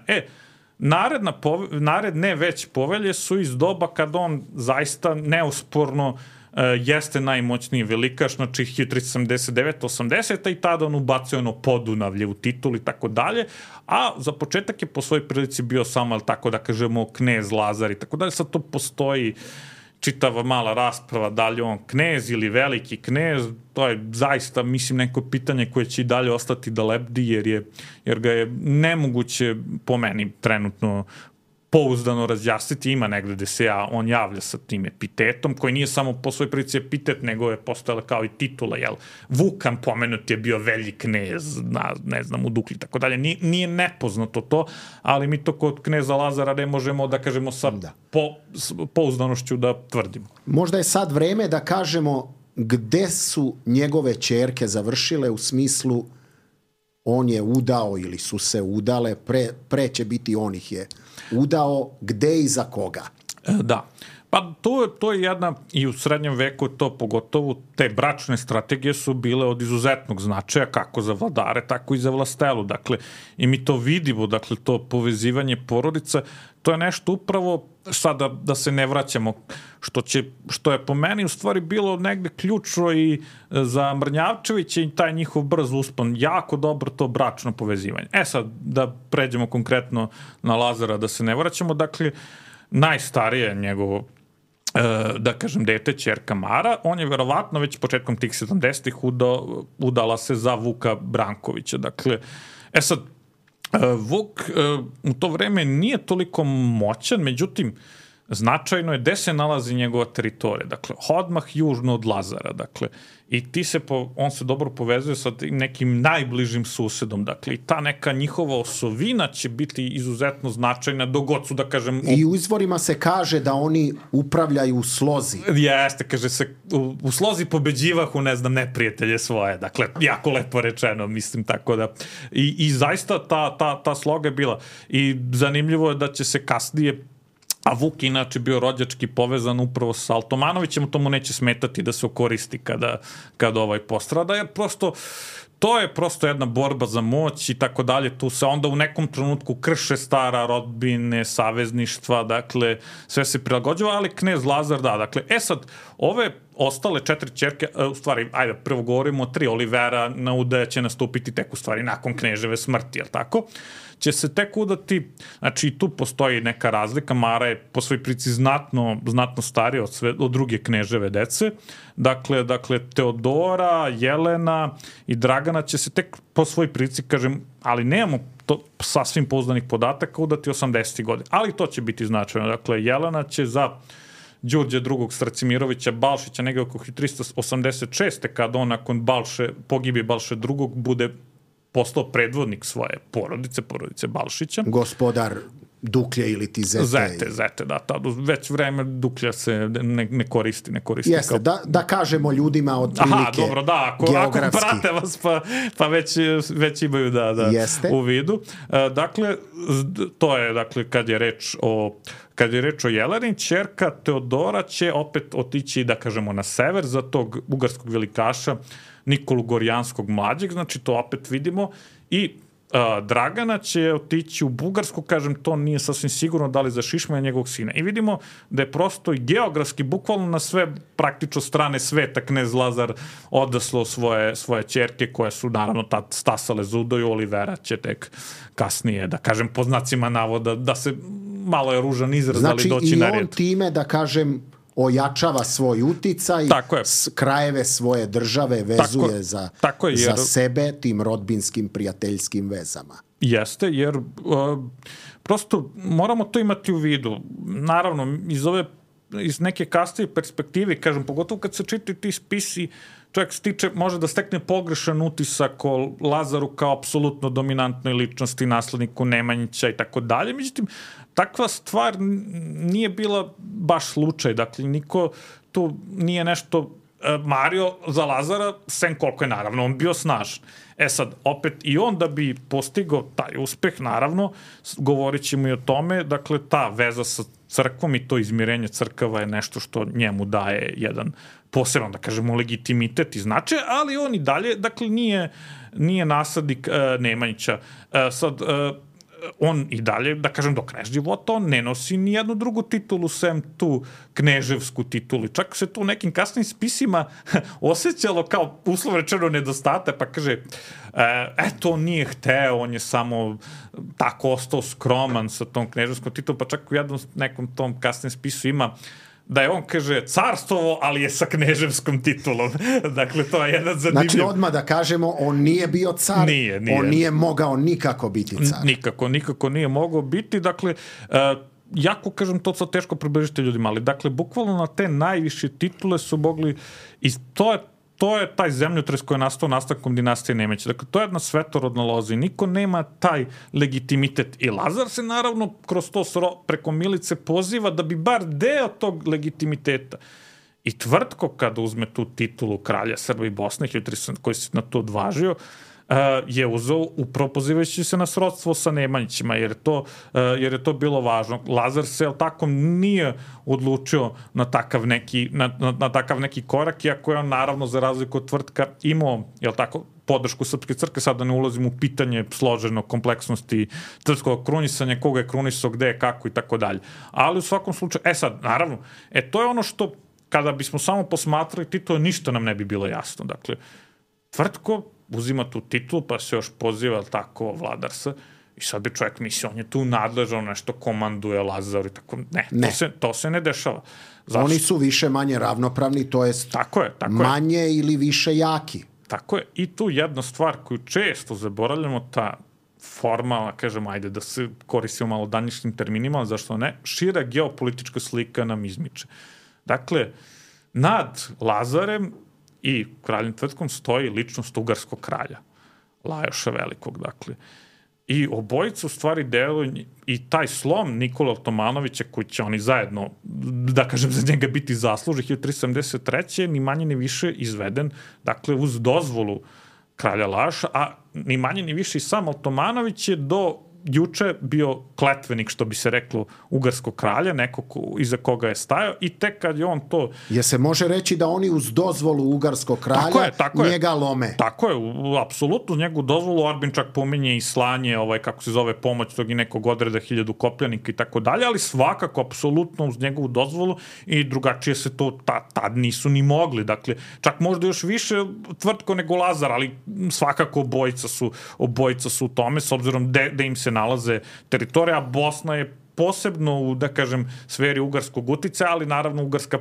Naredne već povelje su iz doba kad on zaista neusporno jeste najmoćniji velikaš, znači 1379. 80. i tada on ubacio ono Podunavlje u titul i tako dalje, a za početak je po svojoj prilici bio samo, tako da kažemo, knez Lazar i tako dalje. Sad to postoji čitava mala rasprava, da li on knez ili veliki knez, to je zaista, mislim, neko pitanje koje će i dalje ostati da lebdi, jer ga je nemoguće po meni trenutno pouzdano razjasniti. Ima negde gde se on javlja sa tim epitetom, koji nije samo po svojoj prilici epitet, nego je postojala kao i titula, jel? Vukan pomenut je bio velji knez, ne znam, u Dukli, tako dalje. Nije nepoznato to, ali mi to kod kneza Lazara ne možemo da kažemo sa pouzdanošću da tvrdimo. Možda je sad vreme da kažemo gde su njegove ćerke završile, u smislu on je udao ili su se udale, pre će biti on ih je udao, gde i za koga? Da. Pa to je jedna, i u srednjem veku to pogotovo, te bračne strategije su bile od izuzetnog značaja, kako za vladare, tako i za vlastelu. Dakle, i mi to vidimo, dakle, to povezivanje porodica, to je nešto upravo, sada da se ne vraćamo, što je po meni u stvari bilo negde ključno i za Mrnjavčevića i taj njihov brz uspon, jako dobro to bračno povezivanje. Sad, da pređemo konkretno na Lazara, da se ne vraćamo, dakle, najstarije njegovo, da kažem, dete, ćerka Mara, on je verovatno već početkom tih 70-ih udala se za Vuka Brankovića. Dakle, sad, Vuk u to vreme nije toliko moćan, međutim, značajno je gde se nalazi njegova teritorija. Dakle, odmah južno od Lazara. Dakle, i on se dobro povezuje sa nekim najbližim susedom. Dakle, i ta neka njihova osovina će biti izuzetno značajna, dogod su, da kažem... I u izvorima se kaže da oni upravljaju u slozi. Jeste, kaže se, u slozi pobeđivahu, ne znam, neprijatelje svoje. Dakle, jako lepo rečeno, mislim, tako da... I zaista ta sloga je bila. I zanimljivo je da će se kasnije, a Vuk inače bio rođački povezan upravo sa Altomanovićem, to mu neće smetati da se okoristi kada ovaj postrada, jer prosto to je prosto jedna borba za moć i tako dalje, tu se onda u nekom trenutku krše stara rodbine, savezništva, dakle, sve se prilagođava, ali knez Lazar dakle, sad, ove ostale 4 ćerke, u stvari, ajde, prvo govorimo o 3, Olivera na udaje će nastupiti tek u stvari nakon kneževe smrti, jel tako? Će se tek udati, znači tu postoji neka razlika, Mara je po svoj prilici znatno starija od druge kneževe dece, dakle, Teodora, Jelena i Dragana će se tek po svoj prilici, kažem, ali nemamo to sasvim pouzdanih podataka, udati 80. godine, ali to će biti značajno, dakle, Jelena će za Đurđe II. Stracimirovića Balšića negde oko 386. kada on nakon pogibije Balše II. Bude postao predvodnik svoje porodice Balšića. Gospodar Duklje ili ti Zete. Zete, da. Već vreme Duklja se ne koristi. Jeste, da kažemo ljudima od prilike geografski. Dobro, da, ako prate vas pa već imaju da u vidu. Dakle, to je, dakle, kad je reč o Jeleni, ćerka Teodora će opet otići, da kažemo, na sever za tog ugarskog velikaša Nikolu Gorjanskog mlađeg, znači to opet vidimo i Dragana će otići u Bugarsku, kažem, to nije sasvim sigurno da li za Šišmana njegovog sina. I vidimo da je prosto i geografski, bukvalno na sve praktično strane sveta knez Lazar odaslao svoje ćerke koje su naravno tad stasale zudoju. Olivera će tek kasnije, da kažem, po znacima navoda, da se malo je ružan izraz, znači, ali doći na red. Znači i on time, da kažem, ojačava svoj uticaj, krajeve svoje države vezuje za sebe tim rodbinskim, prijateljskim vezama. Jeste, jer prosto moramo to imati u vidu. Naravno, iz neke kasnije perspektive, kažem, pogotovo kad se čitaju ti spisi, čovjek može da stekne pogrešan utisak o Lazaru kao apsolutno dominantnoj ličnosti, nasledniku Nemanjića i tako dalje. Međutim, takva stvar nije bila baš slučaj. Dakle, niko tu nije nešto mario za Lazara, sem koliko je naravno on bio snažan. Sad, opet i on da bi postigao taj uspeh, naravno, govorit ćemo i o tome, dakle, ta veza sa crkvom i to izmirenje crkava je nešto što njemu daje jedan poseban, da kažemo, legitimitet i značaj, ali on i dalje, dakle, nije nasadnik Nemanjića. Sad, on i dalje, da kažem, do kraja života, on ne nosi ni jednu drugu titulu, sem tu kneževsku titulu. Čak se tu u nekim kasnim spisima osjećalo kao uslovno rečeno nedostatak, pa kaže, eto, on nije hteo, on je samo tako ostao skroman sa tom kneževskom titulom, pa čak u jednom nekom tom kasnim spisu ima da je on, kaže, carstvovo, ali je sa kneževskom titulom. Dakle, to je jedan zanimljiv... Znači, odmah da kažemo, on nije bio car, on nije mogao nikako biti car. Nikako nije mogao biti. Dakle, jako, kažem, to sad teško približiti ljudima, ali, dakle, bukvalno na te najviše titule su mogli... I to je taj zemljotres koji je nastao nastankom dinastije Nemanjića. Dakle, to je jedna svetorodna loza i niko nema taj legitimitet. I Lazar se naravno kroz to preko Milice poziva da bi bar deo tog legitimiteta. I Tvrtko, kada uzme tu titulu kralja Srba i Bosne, koji se na to odvažio, je uzeo upravo pozivajući se na srodstvo sa Nemanjićima, jer je to bilo važno. Lazar se, tako, nije odlučio na takav neki korak, iako je on, naravno, za razliku od Tvrtka, imao, tako, podršku Srpske crkve, sad da ne ulazim u pitanje složeno kompleksnosti crkvog krunisanja, koga je krunisao, gde je, kako i tako dalje. Ali u svakom slučaju, sad, naravno, to je ono što, kada bismo samo posmatrali titule, ništa nam ne bi bilo jasno. Dakle, Tvrtko uzima tu titulu, pa se još poziva tako Vladarsa i sad bi čovjek mislio, on je tu nadležan, nešto komanduje Lazar i tako. Ne. To se ne dešava. Zašto? Oni su više manje ravnopravni, to jest tako je. Manje ili više jaki. Tako je. I tu jedna stvar koju često zaboravljamo, ta formalna, kažemo, ajde da se koristimo malo današnjim terminima, zašto ne, šira geopolitička slika nam izmiče. Dakle, nad Lazarem i kraljem Tvrtkom stoji ličnost ugarskog kralja, Lajoša Velikog, dakle. I obojica u stvari deluju i taj slom Nikole Otomanovića, koji će oni zajedno, da kažem, za njega biti zasluži, 1373. ni manje ni više izveden, dakle, uz dozvolu kralja Lajoša, a ni manje ni više i sam Otomanović je do juče bio kletvenik, što bi se reklo, ugarskog kralja, neko iza koga je stajao, i tek kad je on to... Je se može reći da oni uz dozvolu ugarskog kralja njega lome? Tako je, apsolutno, njegovu dozvolu. Arbin čak pominje i slanje, kako se zove, pomoć tog i nekog odreda 1000 kopljanika i tako dalje, ali svakako, apsolutno uz njegovu dozvolu, i drugačije se to tad nisu ni mogli. Dakle, čak možda još više Tvrtko nego Lazar, ali svakako obojica su u tome, s obzirom da im se nalaze teritorija. Bosna je posebno u, da kažem, sferi ugarskog uticaja, ali naravno Ugarska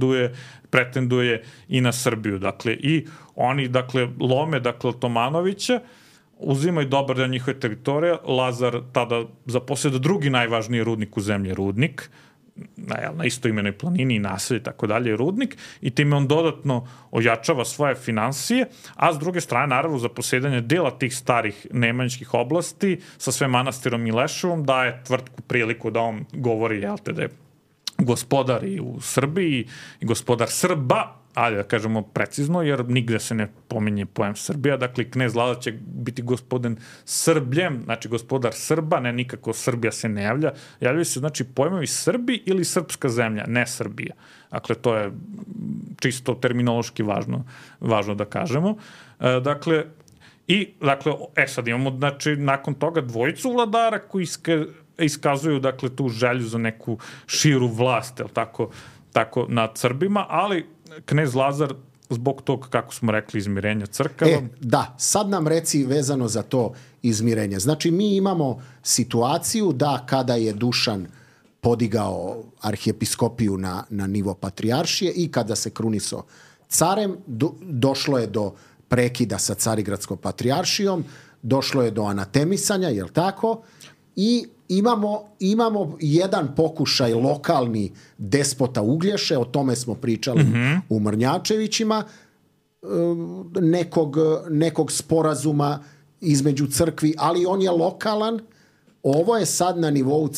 pretenduje i na Srbiju. Dakle, i oni, dakle, lome, dakle, Otomanovića, uzimaju dobar deo njihove teritorije. Lazar tada zaposeda drugi najvažniji rudnik u zemlji, Rudnik, na istoimenoj planini i naselje, tako dalje, Rudnik, i time on dodatno ojačava svoje finansije, a s druge strane, naravno, za posedanje dela tih starih nemanjičkih oblasti sa sve manastirom i Leševom daje Tvrtku priliku da on govori, da je gospodar i u Srbiji i gospodar Srba, ali da kažemo precizno, jer nigde se ne pominje pojem Srbija. Dakle, knez Lazar će biti gospodin Srbljem, znači gospodar Srba, ne nikako Srbija se ne javlja. Javljaju se, znači, pojmovi Srbi ili srpska zemlja, ne Srbija. Dakle, to je čisto terminološki važno da kažemo. Dakle, I, dakle, sad imamo, znači, nakon toga dvojicu vladara koji iskazuju, dakle, tu želju za neku širu vlast, tako nad Srbima, ali knez Lazar zbog tog, kako smo rekli, izmirenja crkava. Da, sad nam reci vezano za to izmirenje. Znači, mi imamo situaciju da kada je Dušan podigao arhijepiskopiju na nivo patrijaršije i kada se kruniso carem, došlo je do prekida sa Carigradskom patrijaršijom, došlo je do anatemisanja, jel tako? I imamo jedan pokušaj lokalni despota Uglješe, o tome smo pričali u Mrnjačevićima, nekog sporazuma između crkvi, ali on je lokalan. Ovo je sad na nivou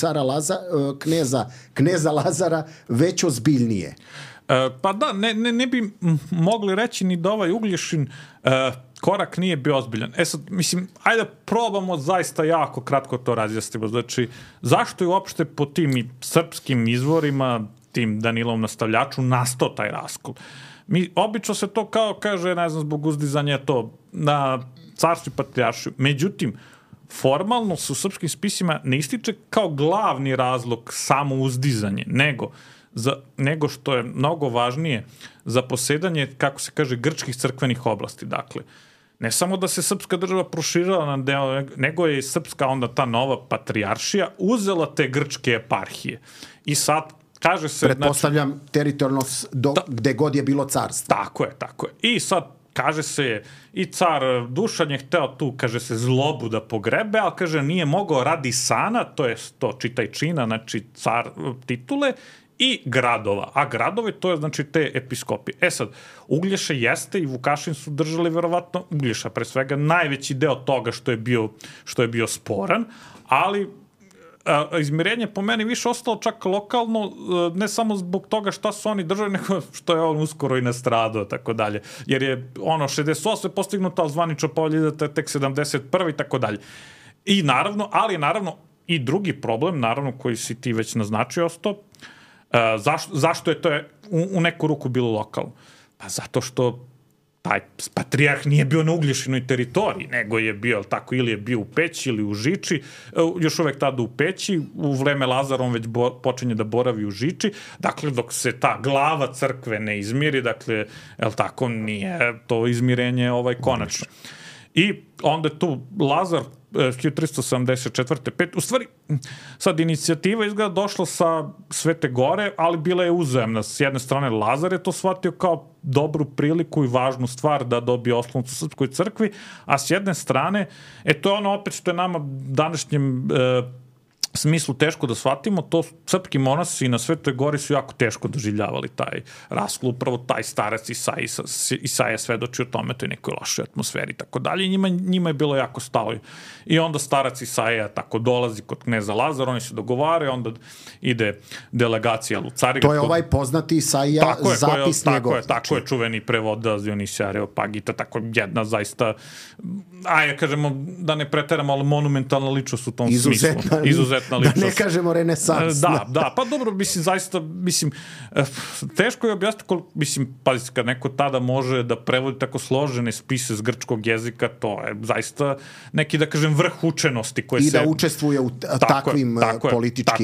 kneza Lazara već ozbiljnije. Pa da, ne bi mogli reći ni da ovaj Uglješin korak nije bio ozbiljan. Sad, mislim, ajde probamo zaista jako kratko to razjasnimo. Znači, zašto je uopšte po tim srpskim izvorima, tim Danilovom nastavljaču, nastao taj raskol? Obično se to kao kaže, ne znam, zbog uzdizanja to na carstvu i patrijaršiju. Međutim, formalno se u srpskim spisima ne ističe kao glavni razlog samo uzdizanje, nego što je mnogo važnije za posedanje, kako se kaže, grčkih crkvenih oblasti. Dakle, ne samo da se srpska država proširila na deo, nego je srpska onda ta nova patrijaršija uzela te grčke eparhije. I sad kaže se... Pretpostavljam teritorijalno gde god je bilo carstvo. Tako je. I sad kaže se i car Dušan je hteo tu, kaže se, zlobu da pogrebe, ali kaže nije mogao radi sana, to je to čitaj čina, znači car titule, i gradova. A gradovi, to je znači te episkopije. Sad, Uglješa jeste i Vukašin su držali verovatno Uglješa, pre svega najveći deo toga što je bio sporan, ali izmirenje po meni više ostalo čak lokalno, ne samo zbog toga šta su oni držali, nego što je on uskoro i nastradao, tako dalje. Jer je 68. postignuto, ali zvanično povelja tek 71. i tako dalje. I naravno, i drugi problem, naravno, koji si ti već naznačio ostao, zašto je to u neku ruku bilo lokalno? Pa zato što taj patrijarh nije bio na Uglješinoj teritoriji, nego je bio tako, ili je bio u Peći ili u Žiči, još uvek tada u Peći, u vreme Lazara on već počinje da boravi u Žiči, dakle dok se ta glava crkve ne izmiri, dakle, tako, nije to izmirenje konačno. I onda je tu Lazar 1374. 5. U stvari, sad inicijativa izgleda došla sa Svete Gore, ali bila je uzajemna. S jedne strane, Lazar je to shvatio kao dobru priliku i važnu stvar da dobije osloncu Srpskoj crkvi, a s jedne strane, to je ono opet što je nama današnjem smislu teško da shvatimo, to srpski monasi na Svetoj Gori su jako teško doživljavali taj raskol, upravo taj starac Isaija svedoči o tome, to je nekoj lošoj atmosferi i tako dalje, i njima je bilo jako stalo. I onda starac Isaija tako dolazi kod kneza Lazara, oni se dogovaraju, onda ide delegacija u Carigrad. To je ovaj poznati Isaija, zapis njegov. Tako je čuveni prevodilac Dionisija Areopagita, tako jedna zaista, kažemo, da ne preteramo, ali monumentalna ličnost u tom smislu. Izuzetna ličnost. Da ne kažemo renesansna. Da, pa dobro, zaista, teško je objasniti pazite, kad neko tada može da prevodi tako složene spise s grčkog jezika, to je zaista neki, da kažem, vrh učenosti koje i da učestvuje u takvim političkim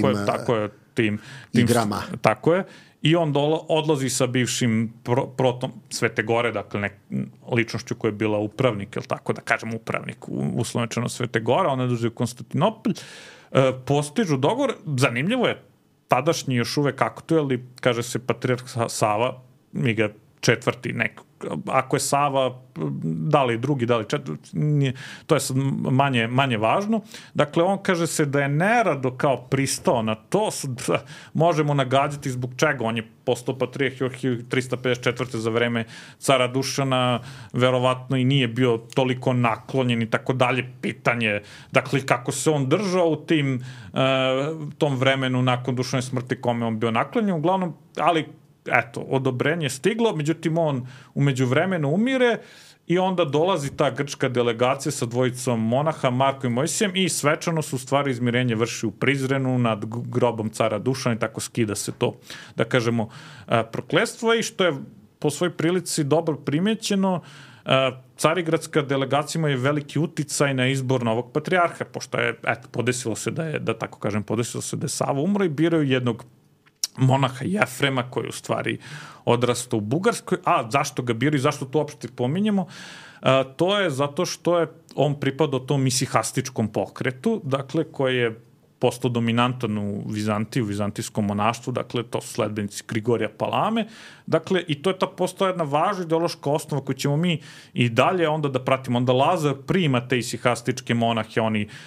igrama. Tako je. I on odlazi sa bivšim protom Svete Gore, dakle ličnošću koja je bila upravnik, ili tako da kažem upravnik, uslovničeno Svete Gore, ona dođe u Konstantinopolj, postižu dogovor. Zanimljivo je, tadašnji još uvek aktuelni, kaže se patrijarh Sava, mi ga četvrti ako je Sava, da li drugi, da li četvrti, to je sad manje važno. Dakle, on kaže se da je nerado kao pristao na to, možemo nagađati zbog čega. On je postao patrijarh još 354. za vreme cara Dušana, verovatno i nije bio toliko naklonjen i tako dalje. Pitanje, dakle, kako se on držao u tom vremenu nakon Dušane smrti, kome on bio naklonjen, uglavnom, ali odobrenje stiglo, međutim on u međuvremenu umire i onda dolazi ta grčka delegacija sa dvojicom monaha, Marko i Mojsijem, i svečano su u stvari izmirenje vrši u Prizrenu nad grobom cara Dušana i tako skida se to, da kažemo, prokletstvo. I što je po svoj prilici dobro primećeno, Carigradska delegacija ima je veliki uticaj na izbor novog patrijarha, pošto je, podesilo se da je Sava umro i biraju jednog monaha Jefrema koji u stvari odrastao u Bugarskoj. A zašto ga biraju, zašto to uopšte pominjemo? To je zato što je on pripadao tom misihastičkom pokretu, dakle, koji je postao dominantan u Vizantiji, u vizantijskom monaštvu, dakle, to su sledbenici Grigorija Palame, dakle, i to je postala jedna važna ideološka osnova koju ćemo mi i dalje onda da pratimo. Onda Lazar prima te isihastičke monahe,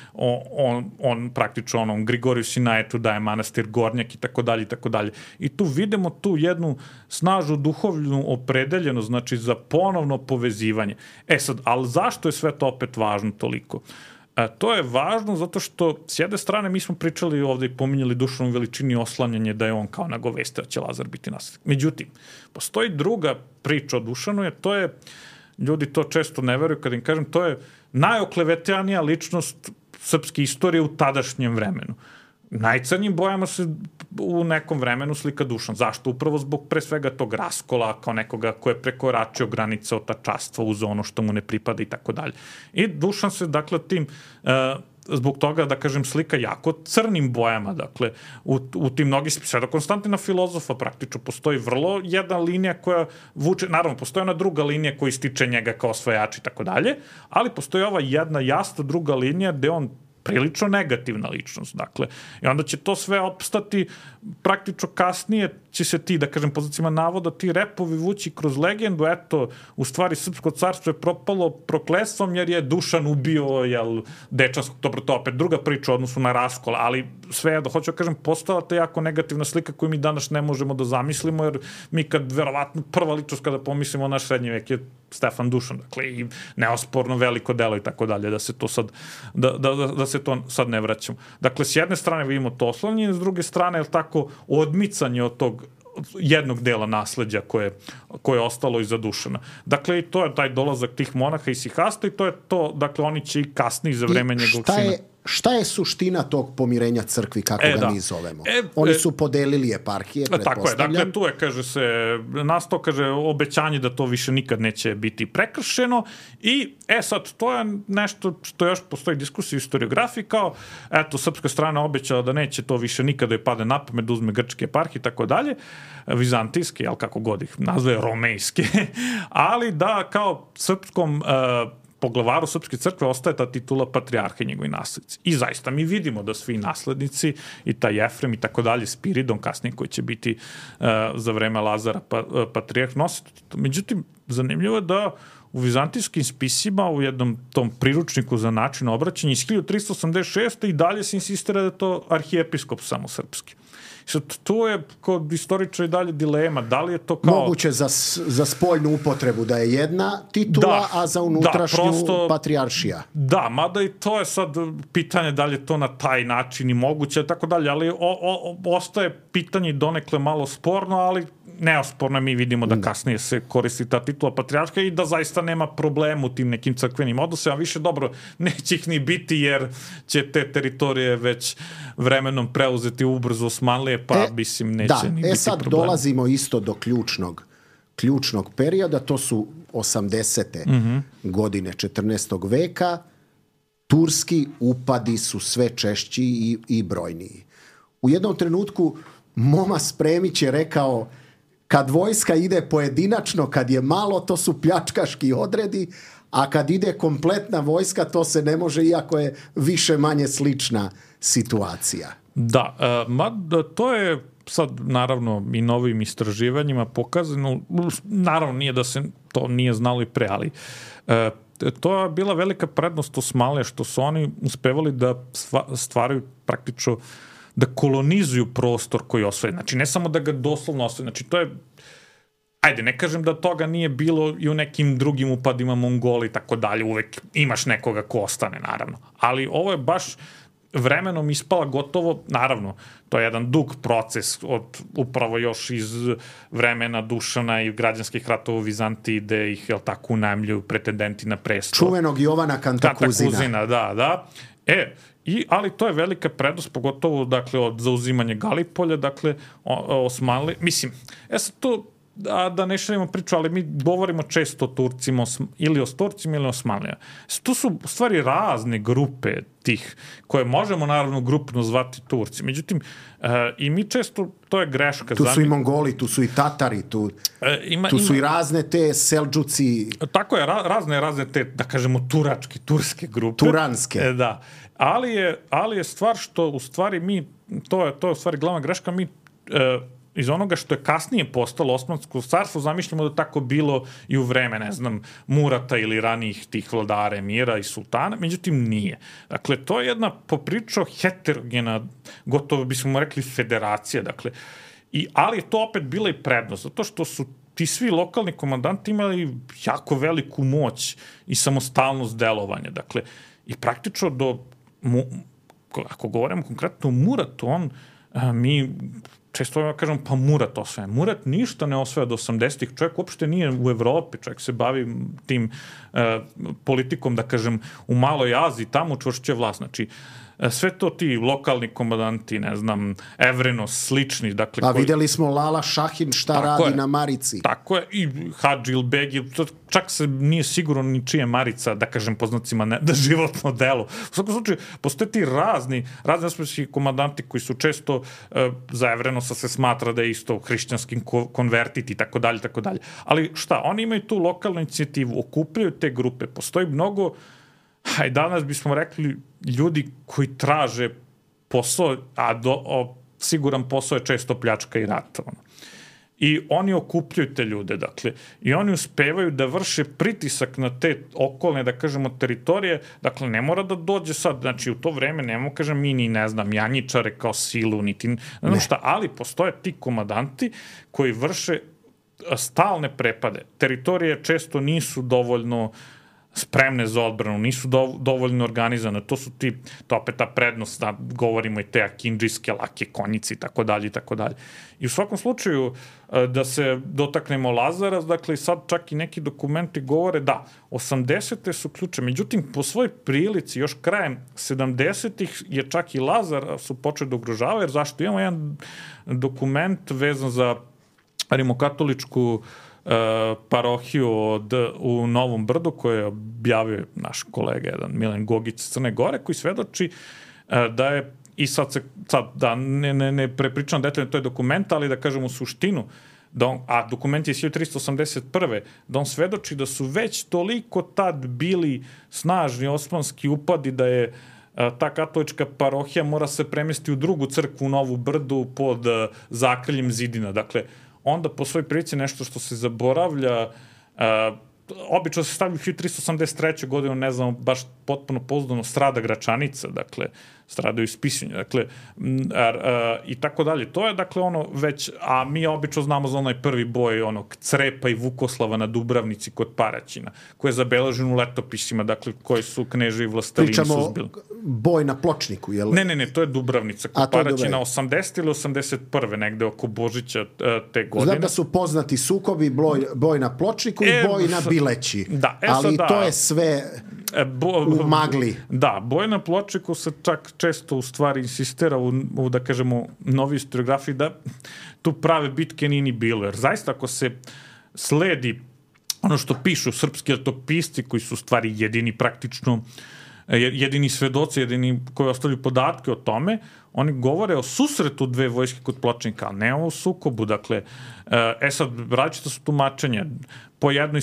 on praktično onom Grigoriju Sinajetu daje manastir Gornjak i tako dalje, i tako dalje. I tu vidimo tu jednu snažnu duhovnu opredeljenost, znači za ponovno povezivanje. Sad, ali zašto je sve to opet važno toliko? To je važno zato što s jedne strane mi smo pričali ovde i pominjali Dušanovu veličini oslanjanje da je on kao nagovestio da će Lazar biti naslednik. Međutim, postoji druga priča o Dušanu, to je, ljudi to često ne veruju kada im kažem, to je najoklevetanija ličnost srpske istorije u tadašnjem vremenu. Najcrnjim bojama se u nekom vremenu slika Dušan. Zašto? Upravo zbog pre svega tog raskola kao nekoga ko je prekoračio granice otačastva uz ono što mu ne pripada i tako dalje. I Dušan se, dakle, tim zbog toga, da kažem, slika jako crnim bojama, dakle, u tim mnogi, sve do Konstantina Filozofa praktično postoji vrlo jedna linija koja vuče, naravno, postoji ona druga linija koja ističe njega kao osvajač i tako dalje, ali postoji ova jedna jasna druga linija gde on prilično negativna ličnost, dakle. I onda će to sve opstati, praktično kasnije će se ti, da kažem, po znacima navoda, ti repovi vući kroz legendu, eto, u stvari Srpsko carstvo je propalo prokletstvom jer je Dušan ubio, dečanskog, dobro, to opet druga priča u odnosu na raskol, ali sve je, da hoću da kažem, postala ta jako negativna slika koju mi danas ne možemo da zamislimo, jer mi kad, verovatno, prva ličnost kada pomislimo na srednji vek je Stefan Dušan, dakle, i neosporno veliko delo i tako dalje, da se to sad, da se to sad ne vraćamo. Dakle, s jedne strane vidimo to oslanjanje, s druge strane, je tako, odmicanje od tog jednog dela nasleđa koje je ostalo iza Dušana. Dakle, i to je taj dolazak tih monaha i sihasta i to je to, dakle, oni će i kasnije za vreme njegovog sina. Šta je suština tog pomirenja crkvi, kako ga mi zovemo? Oni su podelili eparhije, pretpostavljam. Tako je, dakle, tu je, kaže se, nastao, kaže, obećanje da to više nikad neće biti prekršeno i, sad, to je nešto što još postoji diskusija u historiografiji, kao, eto, srpska strana obećala da neće to više nikada je pade na pamet, da uzme grčke eparhije i tako dalje, vizantijske, jel, kako god ih nazve, romejske, ali da, kao srpskom poglavaru Srpske crkve ostaje ta titula patrijarha i njegovi naslednici. I zaista mi vidimo da svi naslednici i taj Jefrem i tako dalje, Spiridon kasnije koji će biti za vreme Lazara patrijarh nositi. Međutim, zanimljivo je da u vizantijskim spisima, u jednom tom priručniku za način obraćanja iz 1386. i dalje se insistira da je to arhijepiskop samo srpski. To je kod istoričara i dalje dilema, da li je to kao... Moguće za spoljnu upotrebu da je jedna titula, a za unutrašnju patrijaršija. Da, mada i to je sad pitanje da li je to na taj način i moguće, tako dalje, ali ostaje pitanje donekle malo sporno, ali neosporno mi vidimo da kasnije se koristi ta titula patrijarha i da zaista nema problema u tim nekim crkvenim odnosima, a više dobro neće ih ni biti jer će te teritorije već vremenom preuzeti ubrzo Osmanlije, pa mislim neće ni biti sad problema. Dolazimo isto do ključnog perioda, to su 80. godine 14. veka, turski upadi su sve češći i brojniji. U jednom trenutku Moma Spremić je rekao: kad vojska ide pojedinačno, kad je malo, to su pljačkaški odredi, a kad ide kompletna vojska, to se ne može, iako je više manje slična situacija. Da, to je sad naravno i novim istraživanjima pokazano, naravno nije da se to nije znalo i pre, ali to je bila velika prednost Osmanlije, što su oni uspevali da stvaraju praktično da kolonizuju prostor koji osvoje. Znači, ne samo da ga doslovno osvoje, znači, to je, ajde, ne kažem da toga nije bilo i u nekim drugim upadima Mongoli i tako dalje, uvek imaš nekoga ko ostane, naravno. Ali ovo je baš vremenom ispala gotovo, naravno, to je jedan dug proces od upravo još iz vremena Dušana i građanskih ratova u Vizantiji, gde ih, jel tako, unajmljuju pretendenti na presto. Čuvenog Jovana Kantakuzina. Da. Ali to je velika prednost, pogotovo, dakle, od zauzimanja Galipolja, dakle, Osmanli. Mislim, sad to da ne šalimo priču, ali mi govorimo često o Turcima ili o Turcima ili o Osmanlijama. Tu su u stvari razne grupe tih, koje možemo naravno grupno zvati Turci. Međutim, i mi često, to je greška. Tu su i Mongoli, tu su i Tatari, tu su i razne te Selđuci. Tako je, razne te, da kažemo, turske grupe. Turanske. Da. Ali je stvar što, u stvari mi, to je u stvari glavna greška, mi iz onoga što je kasnije postalo Osmansko carstvo, zamišljamo da tako bilo i u vreme, ne znam, Murata ili ranijih tih vladara, emira i sultana, međutim nije. Dakle, to je jedna poprično heterogena, gotovo bismo rekli federacija, dakle, ali je to opet bila i prednost, zato što su ti svi lokalni komandanti imali jako veliku moć i samostalnost delovanja, dakle, i praktično ako govorimo konkretno o Muratu, mi često kažem, pa Murat osvaja. Murat ništa ne osvaja do 80-ih. Čovjek uopšte nije u Evropi. Čovjek se bavi tim politikom, da kažem, u Maloj Aziji. Tamo učvršćuje vlast. Znači, sve to ti lokalni komandanti, ne znam, Evrenos, slični. Dakle, vidjeli smo Lala Šahin šta radi na Marici. Tako je. I Hadži Ilbegi. Čak se nije sigurno ni čije Marica, da kažem, po znacima da životno delo. U svakom slučaju, postoje ti razni osmijeski komandanti koji su često za Evrenosa se smatra da je isto hrišćanski konvertit i tako dalje, tako dalje. Ali šta, oni imaju tu lokalnu inicijativu, okupljaju te grupe. Postoji mnogo, danas bismo rekli, ljudi koji traže posao, siguran posao je često pljačka i rat. I oni okupljaju te ljude, dakle, i oni uspevaju da vrše pritisak na te okolne, da kažemo, teritorije, dakle, ne mora da dođe sad, znači, u to vreme, nemo, kažem, mi ni, ne znam, janjičare kao silu, niti, ne znam šta, ali postoje ti komandanti koji vrše stalne prepade. Teritorije često nisu dovoljno spremne za odbranu, nisu dovoljno organizane. To su to opet ta prednost, da govorimo i te akindžijske lake konjice i tako dalje i tako dalje. I u svakom slučaju, da se dotaknemo Lazara, dakle, sad čak i neki dokumenti govore da 80. su ključe. Međutim, po svoj prilici, još krajem 70. je čak i Lazar su počeli da ugrožavaju, jer zašto? Imamo jedan dokument vezan za rimokatoličku parohiju u Novom Brdu koju je objavio naš kolega jedan Milan Gogić iz Crne Gore, koji svedoči da je, i sad da ne prepričam detaljno, to je dokument, ali da kažem u suštinu, a dokument je 1381. da on svedoči da su već toliko tad bili snažni osmanski upadi da je ta katolička parohija mora se premesti u drugu crkvu u Novu Brdu pod zakriljem zidina. Dakle, onda po svoj prilici nešto što se zaboravlja, obično se stavlja u 1383. godinu, ne znam, baš potpuno pouzdano, strada Gračanica, dakle, stradaju iz Pisinja, dakle, i tako dalje. To je, dakle, ono već, a mi obično znamo za onaj prvi boj onog Crepa i Vukoslava na Dubravnici kod Paraćina, koji je zabeležen u letopisima, dakle, koji su kneževi vlastelini suzbili. Pričamo boj na Pločniku, jel? Ne, to je Dubravnica, kod Paraćina 80. ili 81. negde oko Božića te godine. Znam da su poznati sukobi, boj na Pločniku i boj na Bileći, ali to je sve u magli. Da, boj na Pločniku se čak često u stvari insistira u da kažemo, novoj historiografiji da tu prave bitke nije ni bilo, jer zaista ako se sledi ono što pišu srpski letopisci koji su u stvari jedini praktično jedini svedoci, jedini koji ostavljaju podatke o tome, oni govore o susretu dve vojske kod Pločnika, a ne o sukobu. Dakle, sad, različita su tumačenja. Po jednoj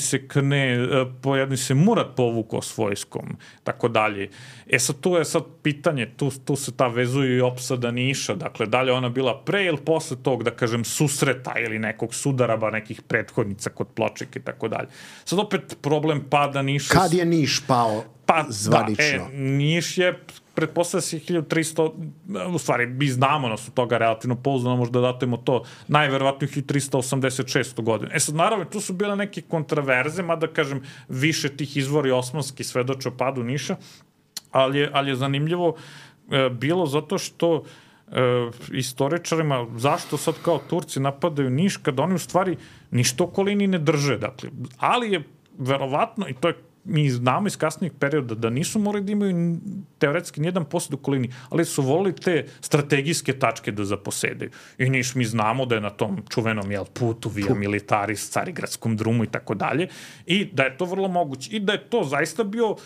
se Murat povukao s vojskom, tako dalje. Sad, tu je sad pitanje, tu se ta vezuje i opsada Niša, dakle, da li ona bila pre ili posle tog, da kažem, susreta ili nekog sudara, nekih prethodnica kod Pločnika i tako dalje. Sad opet problem pada Niša. Kad je Niš pao zvanično? Niš je pretpostavlja se 1300, u stvari, mi znamo nas od toga relativno pouzdano, možda datujemo to, najverovatnije 1386. godine. Sad, naravno, tu su bile neke kontraverze, mada, kažem, više tih izvori osmanski svedoče o padu Niša, ali je zanimljivo bilo zato što istoričarima, zašto sad kao Turci napadaju Niš, kada oni u stvari ništa okolini ne drže, dakle, ali je verovatno, i to je mi znamo iz kasnijeg perioda da nisu morali da imaju teoretski nijedan posjed u okolini, ali su volili te strategijske tačke da zaposedaju. I mi znamo da je na tom čuvenom putu Via Militaris, Carigradskom drumu i tako dalje, i da je to vrlo moguće. I da je to zaista bio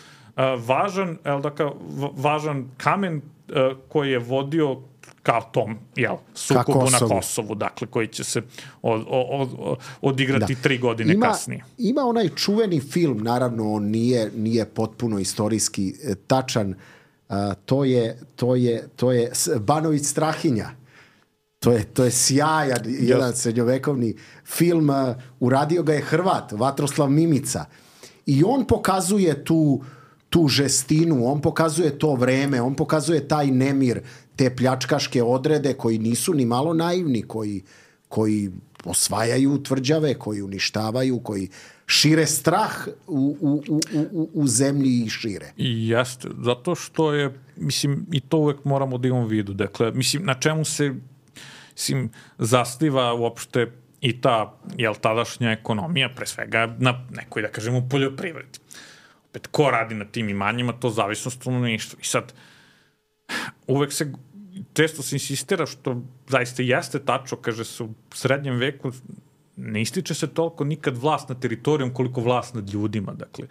važan kamen koji je vodio kao tom sukobu na Kosovu, dakle, koji će se odigrati 3 godine kasnije. Ima onaj čuveni film, naravno on nije potpuno istorijski tačan, to je Banović Strahinja. To je sjajan, jedan srednjovekovni film, uradio ga je Hrvat, Vatroslav Mimica. I on pokazuje tu žestinu, on pokazuje to vreme, on pokazuje taj nemir, te pljačkaške odrede koji nisu ni malo naivni, koji osvajaju tvrđave, koji uništavaju, koji šire strah u zemlji i šire. I jeste, zato što je, mislim, i to uvek moramo da imamo u vidu. Dakle, mislim, na čemu se zasniva uopšte i ta, tadašnja ekonomija, pre svega na nekoj, da kažemo, poljoprivredi. Opet, ko radi na tim imanjima, to zavisno stanovništva. I sad, uvek često se insistira, što zaista jeste tačno, kaže se u srednjem veku, ne ističe se toliko nikad vlast nad teritorijom koliko vlast nad ljudima. Dakle,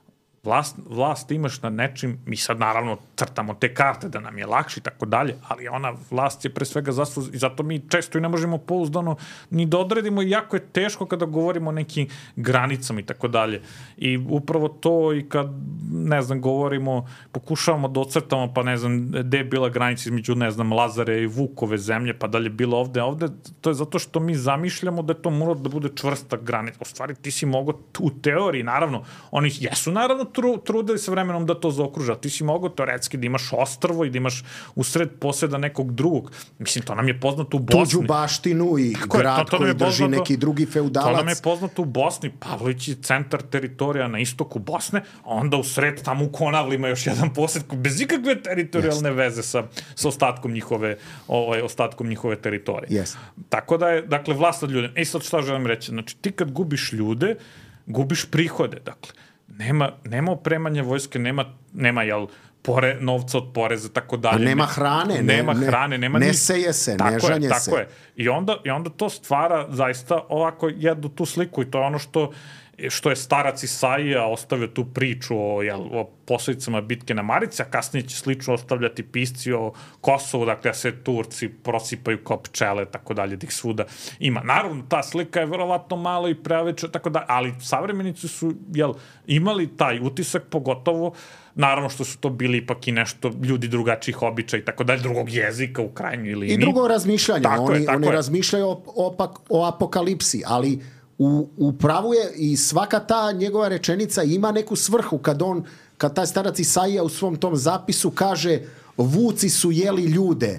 vlast imaš nad nečim, mi sad naravno crtamo te karte da nam je lakše i tako dalje, ali ona vlast je pre svega i zato mi često i ne možemo pouzdano ni da odredimo, i jako je teško kada govorimo o nekim granicama i tako dalje. I upravo to, i kad, ne znam, govorimo, pokušavamo da ocrtamo, pa ne znam, gde je bila granica između, ne znam, Lazare i Vukove zemlje, pa dalje bilo ovde, to je zato što mi zamišljamo da je to mora da bude čvrsta granica. U stvari, ti si mogao u teoriji, naravno, oni jesu naravno trudili se vremenom da to zaokruža. Ti si mogao teoretski da imaš ostrvo i da imaš usred poseda nekog drugog. Mislim, to nam je poznato u Bosni. Tuđu baštinu i grad koji drži neki drugi feudalac. To nam je poznato u Bosni. Pavlović je centar teritorija na istoku Bosne, a onda usred tamo u Konavlima još jedan posed bez ikakve teritorijalne veze sa ostatkom njihove teritorije. Tako da je, dakle, vlast nad ljudem. Sad šta želim reći? Znači, ti kad gubiš ljude, gubiš prihode. Dakle, nema opremanja vojske, nema novca od poreza, tako dalje. A nema hrane. Ne seje se, ne žanje se. Tako je. I onda to stvara zaista ovako jednu tu sliku, i to je ono što je starac Isaija ostavio tu priču o posledicama bitke na Marici, a kasnije će slično ostavljati pisci o Kosovu, dakle, se Turci prosipaju kao pčele, tako dalje, da ih svuda ima. Naravno, ta slika je verovatno malo i previše, tako da, ali savremenici su imali taj utisak, pogotovo, naravno što su to bili ipak i nešto ljudi drugačijih običaja i tako dalje, drugog jezika u krajnjoj liniji. I drugo razmišljanje. Oni razmišljaju o apokalipsi, ali u pravu je i svaka ta njegova rečenica ima neku svrhu kad taj starac Isaija u svom tom zapisu kaže vuci su jeli ljude.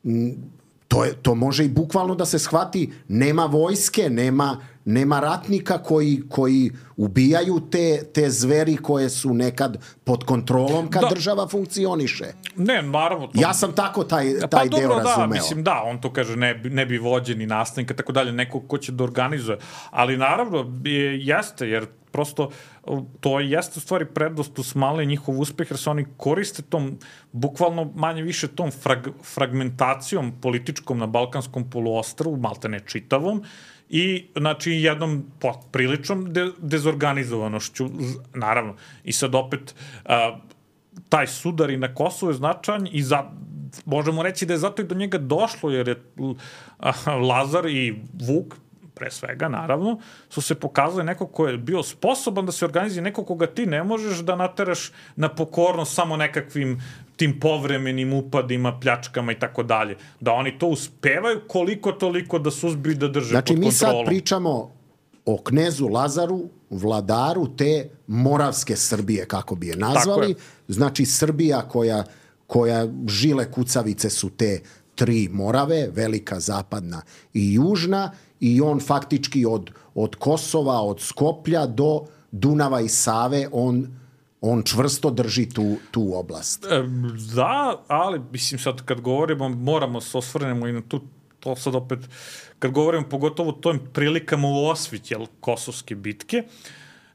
To može i bukvalno da se shvati, nema vojske, nema ratnika koji ubijaju te zveri koje su nekad pod kontrolom kad država funkcioniše. Ne, naravno. Ja sam tako taj deo razumeo. Mislim, on to kaže, ne bi vođeni nastavnika, tako dalje, neko ko će da organizuje. Ali naravno, jeste, jer prosto to jeste u stvari prednost u Smale njihov uspeh, jer se oni koriste tom, bukvalno manje više tom fragmentacijom političkom na Balkanskom poluostrvu, malte ne čitavom, i znači jednom priličnom dezorganizovanošću, naravno. I sad opet taj sudar i na Kosovu je značajan i možemo reći da je zato i do njega došlo, jer je Lazar i Vuk, pre svega, naravno, su se pokazali neko ko je bio sposoban da se organizuje, neko koga ti ne možeš da nateraš na pokornost samo nekakvim tim povremenim upadima, pljačkama i tako dalje. Da oni to uspevaju koliko toliko da suzbiju i da drže pod kontrolom. Znači, mi sad pričamo o knezu Lazaru, vladaru te Moravske Srbije, kako bi je nazvali. Znači, Srbija koja žile kucavice su te 3 Morave, velika, zapadna i južna, i on faktički od Kosova, od Skoplja do Dunava i Save, on čvrsto drži tu oblast. Da, ali mislim sad kad govorimo, moramo se osvrnemo i na to sad opet, kad govorimo pogotovo o tojim prilikama u osvit, kosovske bitke,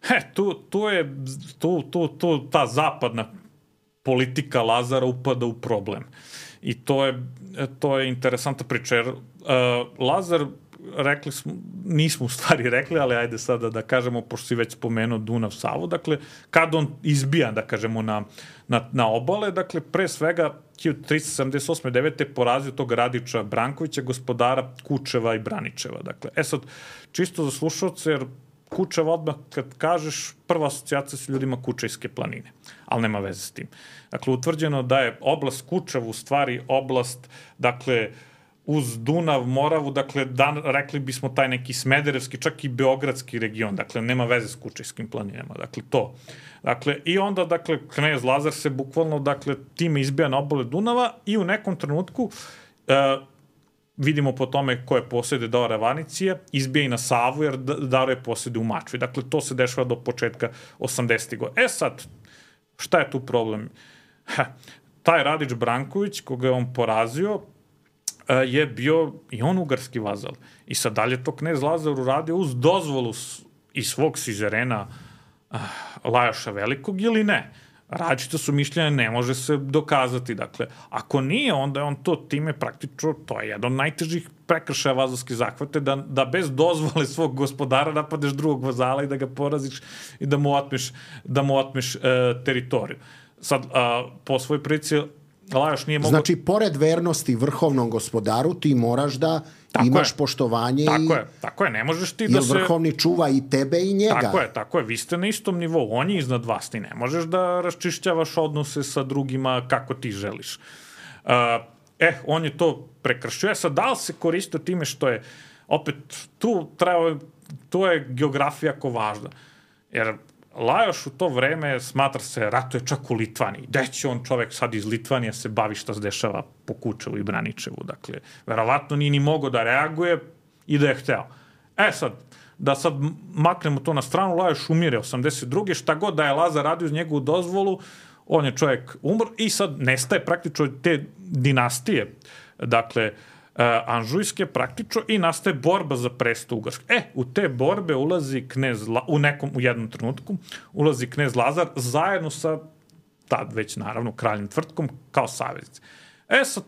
Tu ta zapadna politika Lazara upada u problem. I to je interesantna priča, jer Lazar, rekli smo, nismo u stvari rekli, ali ajde sada da kažemo, pošto si već spomenuo Dunav, Savu, dakle, kad on izbija, da kažemo, na obale, dakle, pre svega 1378. 9. porazio tog Radića Brankovića, gospodara Kučeva i Braničeva. Dakle, sad, čisto za slušalce, jer Kučeva odmah, kad kažeš, prva asocijacija su ljudima Kučejske planine, ali nema veze s tim. Dakle, utvrđeno da je oblast Kučev u stvari oblast, dakle, uz Dunav, Moravu, dakle, rekli bismo taj neki smederevski, čak i beogradski region, dakle, nema veze s Kučejskim planinama, dakle, to. Dakle, i onda, dakle, knez Lazar se bukvalno, dakle, time izbija na obale Dunava i u nekom trenutku, vidimo po tome koje posjede dao Ravanicije, izbija i na Savu, jer daruje posjede u Mačvi. Dakle, to se dešava do početka 80. godina. Sad, šta je tu problem? Taj Radić Branković, koga je on porazio, je bio i on ugarski vazal. I sad dalje to knez Lazar uradio uz dozvolu i svog sizerena Lajoša Velikog ili ne. Različita su mišljenja, ne može se dokazati. Dakle, ako nije, onda je on to time praktično, to je jedan od najtežih prekršaja vazalske zahvate, da bez dozvole svog gospodara napadeš drugog vazala i da ga poraziš i da mu otmeš teritoriju. Sad, po svoj prilici, Lajoš nije mogao... Znači, pored vernosti vrhovnom gospodaru, ti moraš da imaš poštovanje Tako je, ne možeš ti da se... Jer vrhovni čuva i tebe i njega. Tako je, vi ste na istom nivou, on je iznad vas, ti ne možeš da raščišćavaš odnose sa drugima kako ti želiš. On je to prekršio. Sad, da li se koristio time što je, opet, tu je geografija jako važna, jer Lajoš u to vreme, smatra se, ratuje čak u Litvaniji. Gde će on čovek sad iz Litvanije se bavi šta se dešava po Kučevu i Braničevu? Dakle, verovatno nije ni mogao da reaguje i da je hteo. Da sad maknemo to na stranu, Lajoš umire 82. Šta god da je Lazar radio uz njegovu dozvolu, on je čovjek umr i sad nestaje praktično te dinastije. Dakle, Anžujske praktično i nastaje borba za presto Ugarske. U te borbe ulazi u jednom trenutku ulazi knez Lazar zajedno sa tad već naravno kraljem Tvrtkom kao saveznici. Sad,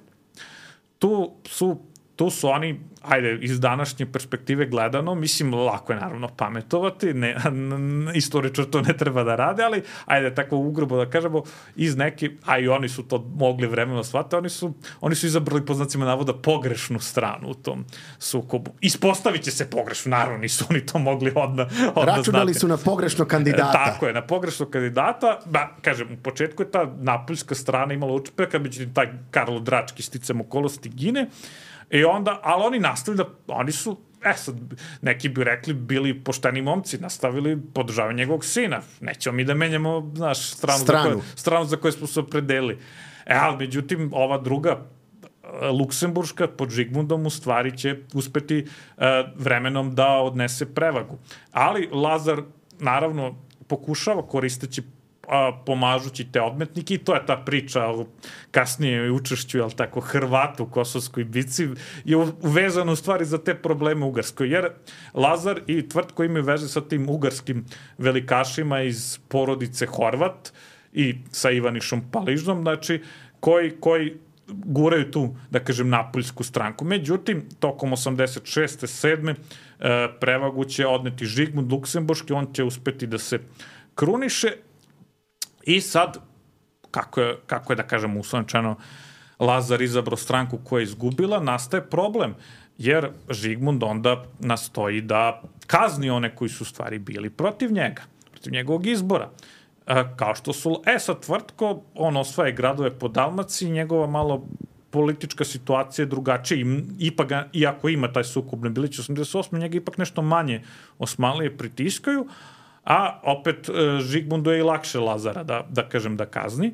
tu su oni, ajde, iz današnje perspektive gledano, mislim, lako je naravno pametovati, istoričar to ne treba da rade, ali, ajde, tako ugrubo da kažemo, iz neke, a i oni su to mogli vremeno shvatiti, oni su izabrali, po znacima navoda, pogrešnu stranu u tom sukobu. Ispostavit će se pogrešno, naravno, nisu oni to mogli odmah računali znati. Su na pogrešnog kandidata. Tako je, na pogrešnog kandidata, kažem, u početku je ta napoljska strana imala uspeha, međutim, taj Karlo Drački sticam okolosti gine, i onda, ali oni nastavili oni su, sad, neki bi rekli, bili pošteni momci, nastavili podržavanje njegovog sina. Nećemo mi da menjamo, znaš, stranu za koju smo se opredelili. Ali, međutim, ova druga, Luksemburška, pod Žigmundom, u stvari će uspeti vremenom da odnese prevagu. Ali Lazar, naravno, pokušava koristeći pomažući te odmetnike i to je ta priča o kasnije učešću, jel tako, Hrvata u Kosovskoj bici je uvezano u stvari za te probleme u Ugarskoj, jer Lazar i Tvrtko imaju veze sa tim ugarskim velikašima iz porodice Horvat i sa Ivanišom Paližnom, znači, koji guraju tu, da kažem, napoljsku stranku. Međutim, tokom 86. 7. prevagu će odneti Žigmund Luksemburški, on će uspeti da se kruniše. I sad, kako je da kažem uslovno, Lazar izabrao stranku koja je izgubila, nastaje problem, jer Žigmund onda nastoji da kazni one koji su stvari bili protiv njega, protiv njegovog izbora. Kao što su, sad Tvrtko, on osvaja gradove po Dalmaciji, njegova malo politička situacija je drugačija, ipak ga, iako ima taj sukob na Bilić 88, njega ipak nešto manje Osmanlije pritiskaju, a opet Žigmundu je i lakše Lazara da kažem da kazni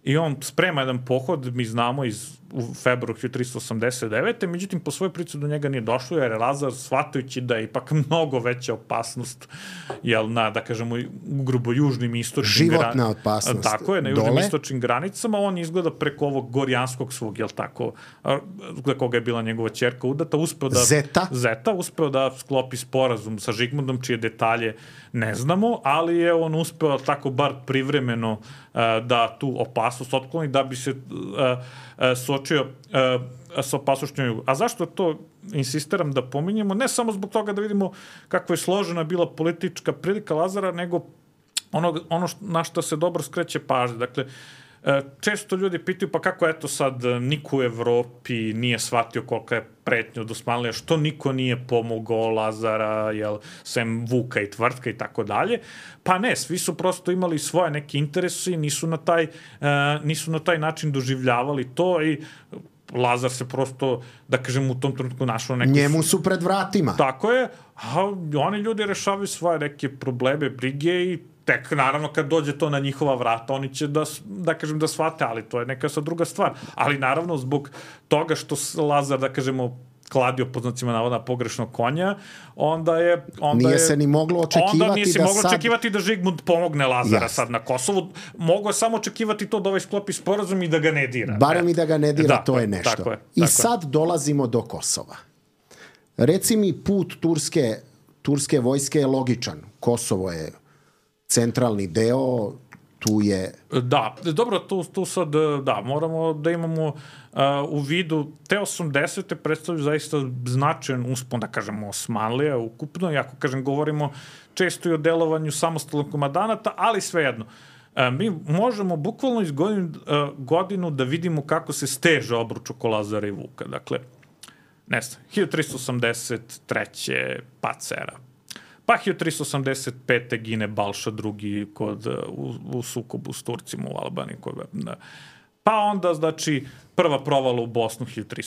i on sprema jedan pohod, mi znamo u februaru 1389. Međutim, po svojoj priči do njega nije došlo, jer je Lazar, shvatajući da je ipak mnogo veća opasnost, na, da kažemo, ugrubo južnim istočnim životna opasnost. Tako je, na južnim istočnim granicama, on izgleda preko ovog Gorjanskog svog, tako, za koga je bila njegova ćerka udata, uspeo da... Zeta, uspeo da sklopi sporazum sa Žigmundom, čije detalje ne znamo, ali je on uspeo tako bar privremeno da tu opasnost otkloni, da bi se suočio sa opasnošću. A zašto to insistiram da pominjemo? Ne samo zbog toga da vidimo kako je složena bila politička prilika Lazara, nego ono na što se dobro skreće pažnja. Dakle, često ljudi pitaju pa kako eto sad niko u Evropi nije shvatio kolika je pretnja od Osmanlija, što niko nije pomogao Lazara, sem Vuka i Tvrtka i tako dalje. Pa ne, svi su prosto imali svoje neke interese i nisu na taj način doživljavali to i Lazar se prosto, da kažem, u tom trenutku našao neku... Njemu su pred vratima. Tako je, a oni ljudi rešavaju svoje neke probleme, brige i tek, naravno, kad dođe to na njihova vrata, oni će da kažem, da shvate, ali to je neka sad druga stvar. Ali, naravno, zbog toga što Lazar, da kažemo, kladio pod znacima navoda pogrešnog konja, Nije se ni moglo očekivati da Žigmund pomogne Lazara sad na Kosovu. Mogu je samo očekivati to da ovaj sklopi sporazum i da ga ne dira. Barem i da ga ne dira, to je nešto. Tako je. I sad dolazimo do Kosova. Reci mi, put turske vojske je logičan. Kosovo je centralni deo, tu je... Da, dobro, tu sad, da, moramo da imamo u vidu, te 80. predstavljaju zaista značajan uspon, da kažemo, Osmanlija ukupno, jako, kažem, govorimo često i o delovanju samostalnog komandanata, ali svejedno. Mi možemo bukvalno iz godinu da vidimo kako se steže obruč oko Lazara i Vuka. Dakle, ne znam, 1383. Pacera. Pa 1385. gine Balša II. U sukobu s Turcima u Albaniji. Pa onda, znači, prva provala u Bosnu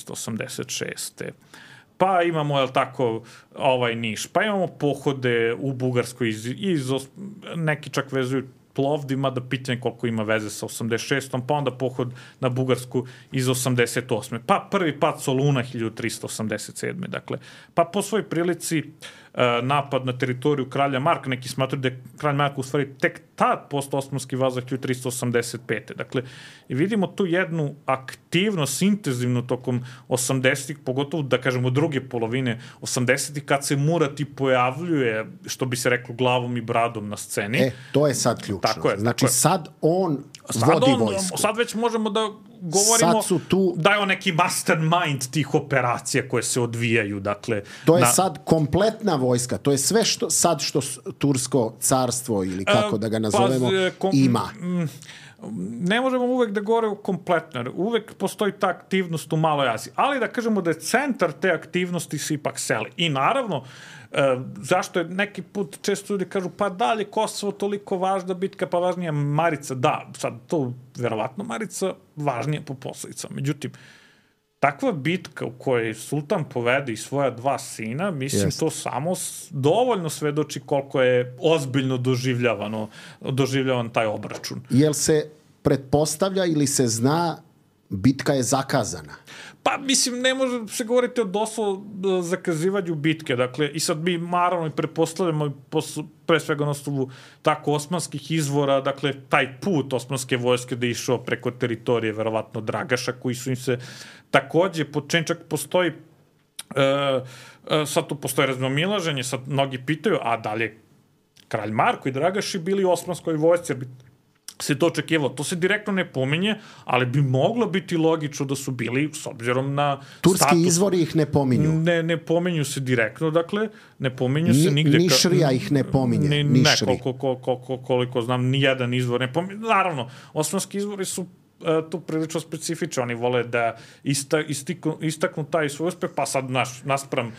1386. Pa imamo, Niš. Pa imamo pohode u Bugarskoj neki čak vezuju Plovdiv, mada pitanje koliko ima veze sa 86. Pa onda pohod na Bugarsku iz 88. Pa prvi pad Soluna 1387. Dakle, pa po svojoj prilici napad na teritoriju kralja Marka, neki smatruju da je kralj Mark u stvari tek tad postao osmanski vazal 1385. Dakle, i vidimo tu jednu aktivnost intenzivnu tokom 80-ih, pogotovo da kažemo druge polovine 80-ih, kad se Murat i pojavljuje, što bi se reklo, glavom i bradom na sceni. To je sad ključno. Znači, sad on vodi vojsku. Sad već možemo da govorimo da je on neki mastermind tih operacija koje se odvijaju. Dakle, to je sad kompletna vojska. To je sve što Tursko carstvo ili kako da ga nazovemo ima. Ne možemo uvek da govorimo kompletno. Uvek postoji ta aktivnost u Maloj Aziji. Ali da kažemo da je centar te aktivnosti se ipak seli. I naravno, zašto je neki put često ljudi kažu pa da li je Kosovo toliko važna bitka, pa važnija Marica? Da, sad to verovatno Marica važnija po posledicama. Međutim, takva bitka u kojoj sultan povede i svoja dva sina, mislim, to samo dovoljno svedoči koliko je ozbiljno doživljavan taj obračun. Jel se pretpostavlja ili se zna bitka je zakazana? Pa, mislim, ne može se govoriti o doslovno zakazivanju bitke. Dakle, i sad mi naravno i pretpostavljamo pre svega na osnovu tako osmanskih izvora, dakle, taj put osmanske vojske da je išao preko teritorije, verovatno Dragaša, koji su im se takođe, čak postoji sad tu postoji razmimoilaženje, sad mnogi pitaju, a da li je kralj Marko i Dragaši bili u osmanskoj vojsci, se to očekivalo. To se direktno ne pominje, ali bi moglo biti logično da su bili, s obzirom na turski izvori ih ne pominju. Ne pominju se direktno, dakle, ne pominju se nigde. Nišrija ih ne pominje. Ne, koliko znam, nijedan izvor ne pominje. Naravno, osmanski izvori su tu prilično specifični. Oni vole da istaknu taj svoj uspeh, pa sad naspram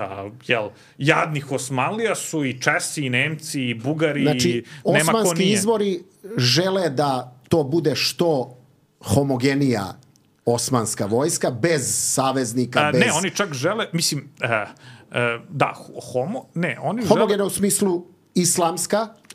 jadnih Osmanlija su i Česi, i Nemci, i Bugari, znači, nema ko nije. Osmanski izvori žele da to bude što homogenija osmanska vojska, bez saveznika, bez... Ne, oni čak žele, mislim, da, homogena u smislu islamska,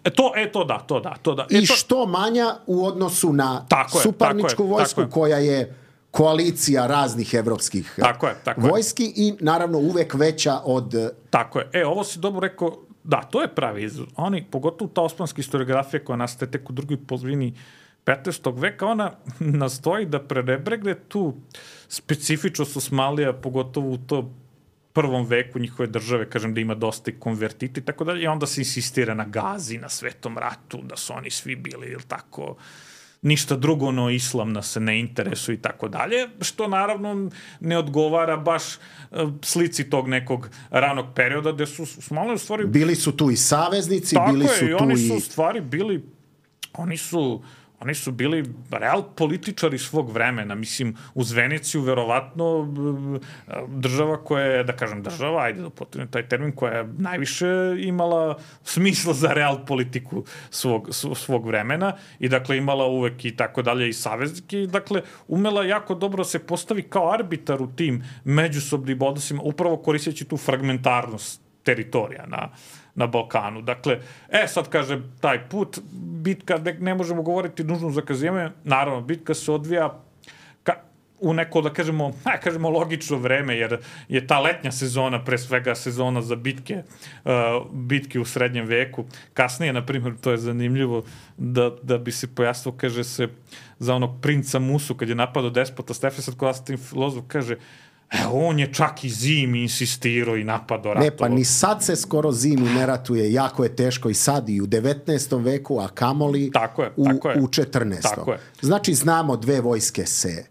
To da. I što manja u odnosu na suparničku vojsku koja je koalicija raznih evropskih vojski i naravno uvek veća od... Tako je. Ovo si dobro rekao, da, to je pravi izraz. Oni, pogotovo ta osmanska historiografija koja nastaje tek u drugoj polovini 15. veka, ona nastoji da prenebregne tu specifičnost Osmanlija, pogotovo u to prvom veku njihove države, kažem da ima dosta i konvertita i tako dalje, i onda se insistira na Gazi, na Svetom ratu, da su oni svi bili, ili tako, ništa drugo, no islam nas se ne interesuje i tako dalje, što naravno ne odgovara baš slici tog nekog ranog perioda, gde su Osmanlije u stvari... Bili su tu i saveznici, bili su tu i... Oni su u stvari bili... Oni su bili real političari svog vremena. Mislim, uz Veneciju verovatno država koja je, da kažem država, ajde da upotrebim taj termin, koja je najviše imala smisla za real politiku svog vremena i dakle imala uvek i tako dalje i saveznike i dakle umela jako dobro se postavi kao arbitar u tim međusobnim odnosima, upravo koristeći tu fragmentarnost teritorija na Balkanu. Dakle, sad kažem, taj put, bitka, ne možemo govoriti nužno zakazivanje, naravno, bitka se odvija u neko, da kažemo, logično vreme, jer je ta letnja sezona, pre svega sezona za bitke u srednjem veku. Kasnije, na primjer, to je zanimljivo, da bi se pojasnilo, kaže se, za onog princa Musu, kad je napadao despota Stefan, sad klasni filozof kaže, on je čak i zimi insistirao i napadao ratovo. Ne, pa ni sad se skoro zimi ne ratuje, jako je teško i sad i u 19. veku, a kamoli u 14. Tako je. Znači, znamo, dve vojske se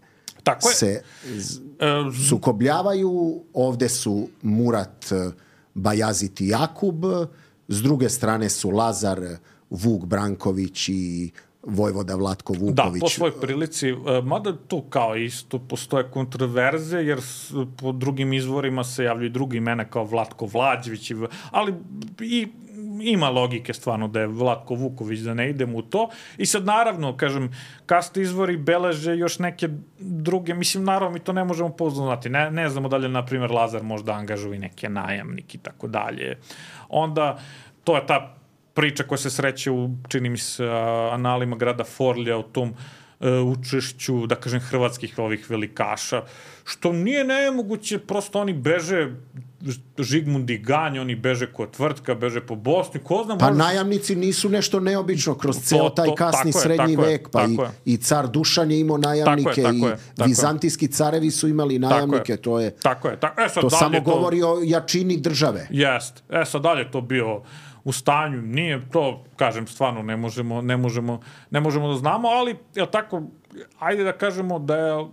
sukobljavaju, ovde su Murat, Bajazit i Jakub, s druge strane su Lazar, Vuk Branković i vojvoda Vlatko Vuković. Da, po svoj prilici, mada tu kao isto postoje kontroverze, jer po drugim izvorima se javljaju drugi imena kao Vlatko Vlađević, ali i ima logike stvarno da je Vlatko Vuković, da ne idemo u to. I sad naravno, kažem, kasni izvori beleže još neke druge, mislim, naravno mi to ne možemo pouzdano znati. Ne znamo da li, na primjer, Lazar možda angažuje neke najamnike i tako dalje. Onda, to je ta priča koja se sreće u, čini mi se, analima grada Forlija u tom učešću, da kažem, hrvatskih ovih velikaša, što nije nemoguće, prosto oni beže, Žigmund i Ganj, oni beže kod Tvrtka, beže po Bosni, ko zna... Pa najamnici nisu nešto neobično kroz ceo taj kasni srednji vek, pa i car Dušan je imao najamnike i vizantijski carevi su imali najamnike, to je... To samo govori o jačini države. Jest. Sad dalje to bio u stanju, nije to, kažem, stvarno ne možemo da znamo, ali je tako, ajde da kažemo da je...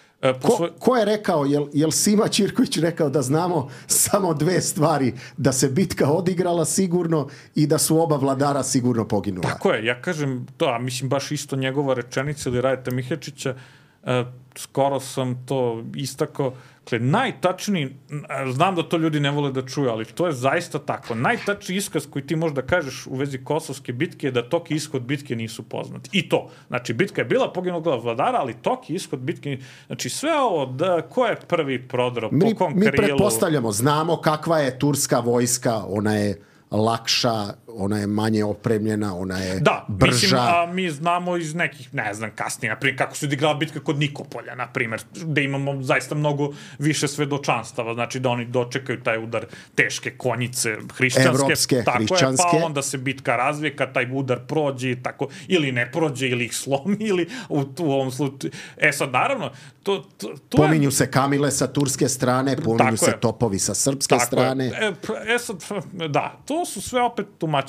Ko je rekao, jel Sima Ćirković rekao da znamo samo dve stvari, da se bitka odigrala sigurno i da su oba vladara sigurno poginula? Tako je, ja kažem to, a mislim baš isto njegova rečenica ili Radeta Mihečića, skoro sam to istakao, dakle, najtačniji, znam da to ljudi ne vole da čuju, ali to je zaista tako, najtačniji iskaz koji ti možda kažeš u vezi Kosovske bitke je da tok i ishod bitke nisu poznati. I to, znači, bitka je bila poginula vladara, ali tok i ishod bitke, znači, sve ovo, ko je prvi prodor, po kom Kirilu... Mi pretpostavljamo, znamo kakva je turska vojska, ona je lakša, ona je manje opremljena, ona je brža. Da, mislim, a mi znamo iz nekih, ne znam, kasnije, naprimjer, kako se odigrala bitka kod Nikopolja, naprimjer, gde imamo zaista mnogo više svedočanstava, znači da oni dočekaju taj udar teške konjice hrišćanske. Evropske, hrišćanske. Pa onda se bitka razvije, kad taj udar prođe, tako, ili ne prođe, ili ih slomi, ili u ovom slučaju. Sad, naravno, pominju se Kamile sa turske strane, pominju se topovi sa srpske strane. Sad, da, to su sve opet tumačenja.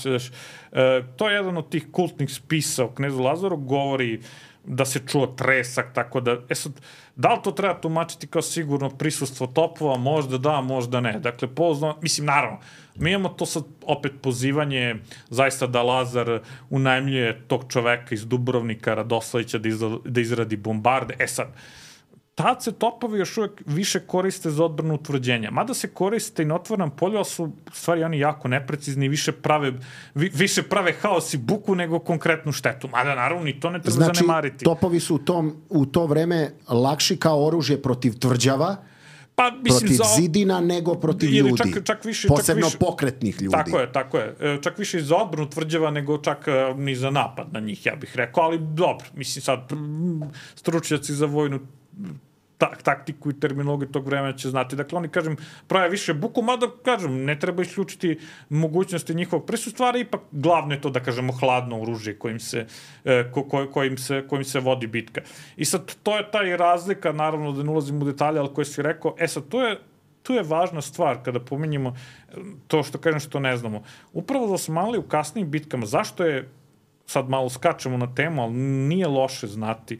To je jedan od tih kultnih spisa o knezu Lazaru, govori da se čuo tresak, tako da, sad, da li to treba tumačiti kao sigurno prisustvo topova? Možda da, možda ne. Dakle, mislim, naravno, mi imamo to sad opet pozivanje zaista da Lazar unajmljuje tog čoveka iz Dubrovnika, Radoslavića, da izradi bombarde. Sad, tad se topovi još uvek više koriste za odbranu utvrđenja. Mada se koriste i na otvorenom polju, ali su stvari oni jako neprecizni i više prave haos i buku nego konkretnu štetu. Mada naravno i to ne treba zanemariti. Znači, topovi su u to vreme lakši kao oružje protiv tvrđava Pa, mislim, protiv zidina nego protiv ljudi. Čak više, posebno pokretnih ljudi. Tako je. Čak više i za odbranu tvrđava nego čak ni za napad na njih, ja bih rekao, ali dobro, mislim sad stručnjaci za vojnu taktiku i terminologiju tog vremena će znati. Dakle, oni, kažem, prave više buku, mada, kažem, ne treba isključiti mogućnosti njihovog prisustva, ali ipak glavno je to, da kažemo, hladno oružje kojim se vodi bitka. I sad, to je taj razlika, naravno, da ne ulazim u detalje, ali koje si rekao, sad, tu je važna stvar kada pominjemo to što kažem što ne znamo. Upravo za Osmanlije u kasnijim bitkama, zašto je, sad malo skačemo na temu, ali nije loše znati,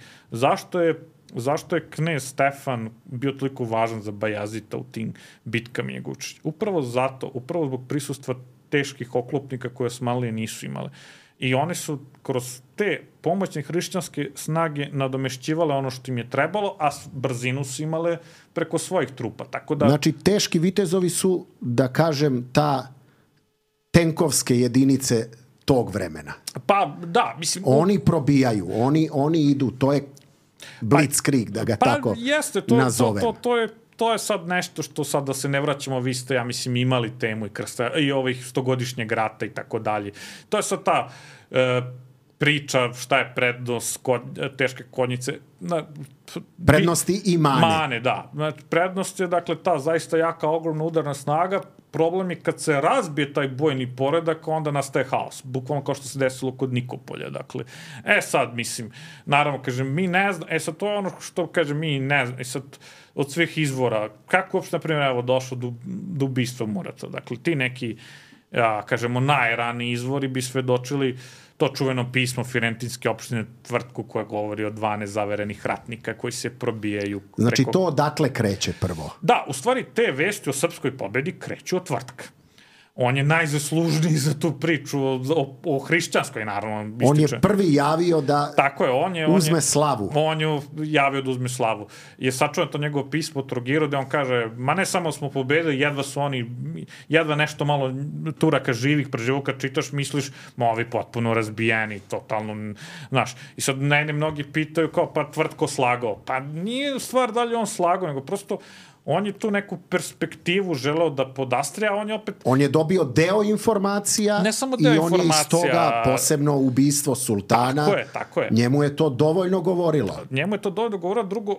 zašto je knez Stefan bio toliko važan za Bajazita u tim bitkama i njegov učešće? Upravo zato, upravo zbog prisustva teških oklopnika koje Osmanlije nisu imale. I one su kroz te pomoćne hrišćanske snage nadomešćivale ono što im je trebalo, a brzinu su imale preko svojih trupa. Tako da... Znači, teški vitezovi su, da kažem, ta tenkovske jedinice tog vremena. Pa, da, mislim... Oni probijaju, oni idu, to je blitzkrieg, da ga tako nazovem. To je sad nešto što sad, da se ne vraćamo, vi ste, ja mislim, imali temu i ovih 100-godišnjeg rata i tako dalje. To je sad ta priča šta je prednost teške konjice. Prednosti i mane. Mane, da. Znači, prednost je, dakle, ta zaista jaka, ogromna udarna snaga. Problem je kad se razbije taj bojni poredak, onda nastaje haos. Bukvalno kao što se desilo kod Nikopolja. Dakle, sad, mislim, naravno, kažem, mi ne znam, sad, to je ono što, kažem, mi ne znam, sad, od svih izvora, kako uopšte, na primjer, evo, došlo do ubistva Murata. Dakle, ti neki, kažemo, najraniji izvori bi svedočili to čuveno pismo Firentinske opštine Tvrtku koja govori o 12 zaverenih ratnika koji se probijaju. Znači, to odakle kreće prvo? Da, u stvari te vesti o srpskoj pobedi kreću od Tvrtka. On je najzaslužniji za tu priču o hrišćanskoj, naravno. On je prvi javio da uzme slavu. On je javio da uzme slavu. Je sačuvan to njegovo pismo o Trogiru, gde on kaže, ma ne samo smo pobedili, jedva nešto malo Turaka živih preživu, kad čitaš, misliš, ma ovi potpuno razbijeni, totalno, znaš. I sad mnogi pitaju kao, pa Tvrtko slagao. Pa nije stvar da li on slagao, nego prosto on je tu neku perspektivu želeo da podastre, a on je opet... On je dobio deo informacija ne samo deo i informacija, on je iz toga posebno ubistvo sultana. Tako je. Njemu je to dovoljno govorilo. Drugo,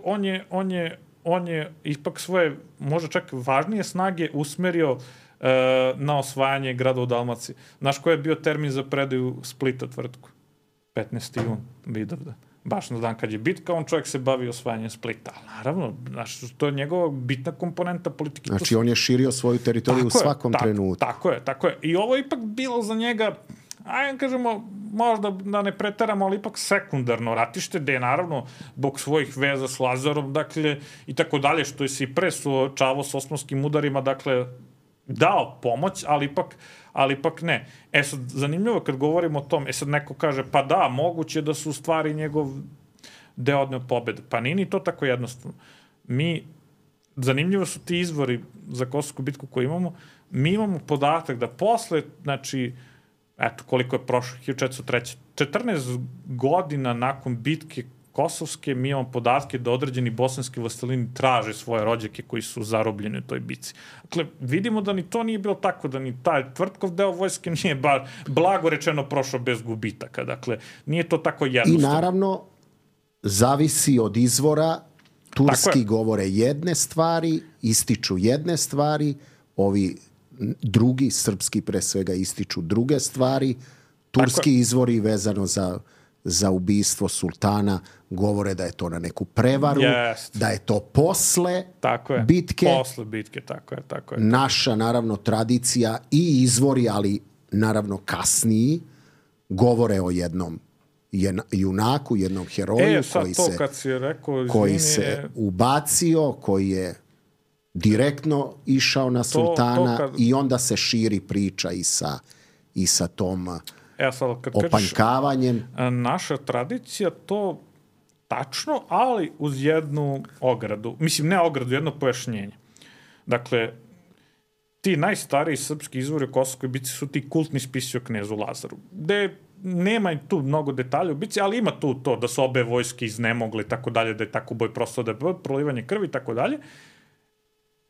on je ipak svoje, možda čak važnije snage usmerio na osvajanje grada u Dalmaciji. Znaš koji je bio termin za predaju Splita Tvrtku? 15. jun, Vidovdan. Baš na dan kad je bitka, on čovjek se bavi osvajanjem Splita. Naravno, to je njegova bitna komponenta politike. Znači, on je širio svoju teritoriju u svakom trenutku. Tako je. I ovo je ipak bilo za njega, kažemo, možda da ne preteramo, ali ipak sekundarno ratište, gde je naravno, zbog svojih veza s Lazarom, dakle, i tako dalje, što je se i pre suočavao s osmanskim udarima, dakle, dao pomoć, ali ipak ne. Sad, zanimljivo kad govorimo o tom, sad neko kaže, pa da, moguće da su u stvari njegov deo od pobede. Pa nije ni to tako jednostavno. Zanimljivo su ti izvori za Kosovsku bitku koju imamo. Mi imamo podatak da posle, znači, koliko je prošlo, 1403. 14 godina nakon bitke Kosovske, mi imamo podatke da određeni bosanski vlastelini traže svoje rođake koji su zarobljeni u toj bici. Dakle, vidimo da ni to nije bilo tako, da ni taj Tvrtkov deo vojske nije blago rečeno prošao bez gubitaka. Dakle, nije to tako jednostavno. I naravno, zavisi od izvora. Turski govore jedne stvari, ističu jedne stvari, ovi drugi, srpski pre svega, ističu druge stvari. Turski izvori vezano za ubistvo sultana govore da je to na neku prevaru, da je to posle bitke. Posle bitke, tako je. Naša, naravno, tradicija i izvori, ali naravno kasniji, govore o jednom junaku, jednom heroju koji se ubacio, koji je direktno išao na sultana i onda se širi priča i sa tom opanjkavanjem. Naša tradicija to tačno, ali uz jednu ogradu. Mislim, ne ogradu, jedno pojašnjenje. Dakle, ti najstariji srpski izvori o Kosovskoj bici su ti kultni spisi o knezu Lazaru, gde nema tu mnogo detalja u bici, ali ima tu to da su obe vojske iznemogle i tako dalje, da je tako boj prosto, da je prolivanje krvi i tako dalje.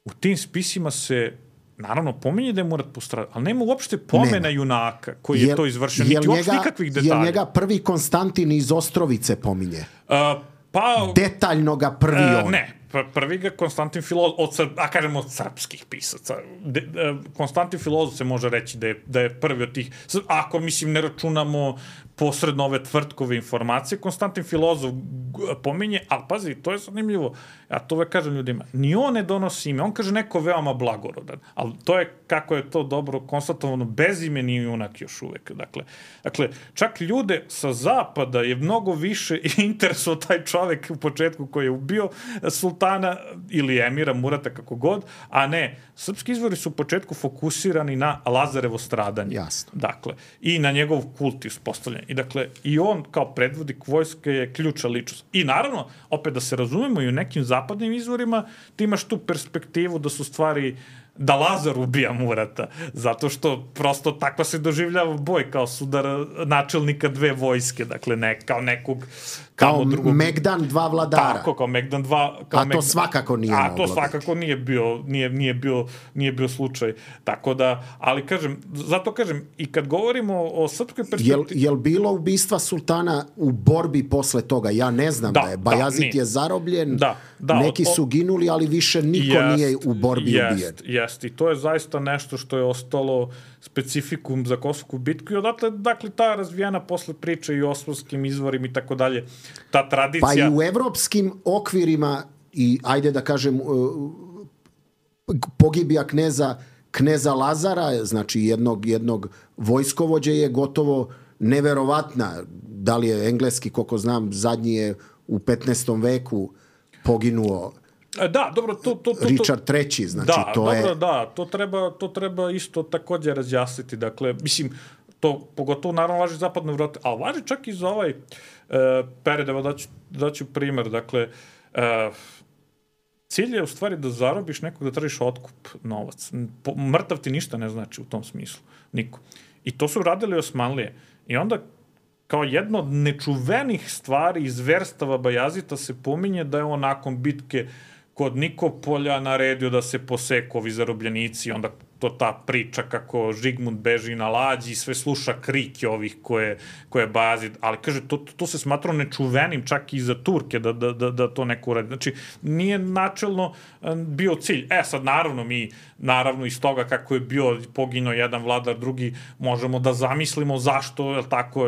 u tim spisima se naravno pominje da je Murat postradao, ali nema uopšte pomena junaka koji je to izvršio, niti uopšte nikakvih detalja. Jel njega prvi Konstantin iz Ostrovice pominje? Pa, detaljno ga prvi on. Ne, prvi ga Konstantin Filozof, kažemo od srpskih pisaca. Konstantin Filozof se može reći da je prvi od tih, ako mislim ne računamo posredno ove tvrtkove informacije, Konstantin Filozof pominje, ali pazi, to je zanimljivo, ja to uvek kažem ljudima, ni on ne donosi ime, on kaže neko veoma blagorodan, ali to je, kako je to dobro konstatovano, bezimeni junak još uvek. Dakle, čak ljude sa zapada je mnogo više interesuo taj čovek u početku koji je ubio sultana ili emira Murata, kako god, a ne, srpski izvori su u početku fokusirani na Lazarevo stradanje. Jasno. Dakle, i na njegov kult ispostavljen. I dakle, i on kao predvodnik vojske je ključna ličnost. I naravno, opet da se razumemo, i u nekim zapadnim izvorima ti imaš tu perspektivu da su stvari da Lazar ubija Murata, zato što prosto tako se doživljava boj kao sudar načelnika dve vojske, dakle ne kao nekog kao Megdan dva vladara. Tako, kao Megdan dva... To svakako nije moglo. A to svakako nije bio slučaj. Tako da, ali kažem, zato kažem, i kad govorimo o srpskoj perspektivi... Jel bilo ubistva sultana u borbi posle toga? Ja ne znam da je. Bajazid je zarobljen, neki su ginuli, ali više niko nije u borbi ubijen. Jeste, i to je zaista nešto što je ostalo specifikum za Kosovsku bitku i odatle, dakle, ta razvijena posle priče i o osmanskim izvorima i tako dalje, ta tradicija... Pa i u evropskim okvirima i, ajde da kažem, pogibija kneza Lazara, znači jednog vojskovođe je gotovo neverovatna. Da li je engleski, koliko znam, zadnji je u 15. veku poginuo... Da, dobro, to Richard III, znači da, to dobro, je... Da, to treba isto također razjasniti, dakle, mislim, to pogotovo naravno važi zapadno Evrope, ali važi čak i za ovaj period, evo daću primer, dakle, cilj je u stvari da zarobiš nekog, da tražiš otkup novac. Mrtav ti ništa ne znači u tom smislu, niko. I to su radili Osmanlije. I onda kao jedno od nečuvenih stvari iz verstava Bajazita se pominje da je on nakon bitke kod Nikopolja naredio da se poseku ovi zarobljenici, onda to ta priča kako Žigmund beži na lađi i sve sluša krike ovih koje Bajazid, ali kaže, to se smatrao nečuvenim čak i za Turke da to neko uradi. Znači, nije načelno bio cilj. Sad, naravno iz toga kako je bio poginuo jedan vladar, drugi, možemo da zamislimo zašto, jel tako,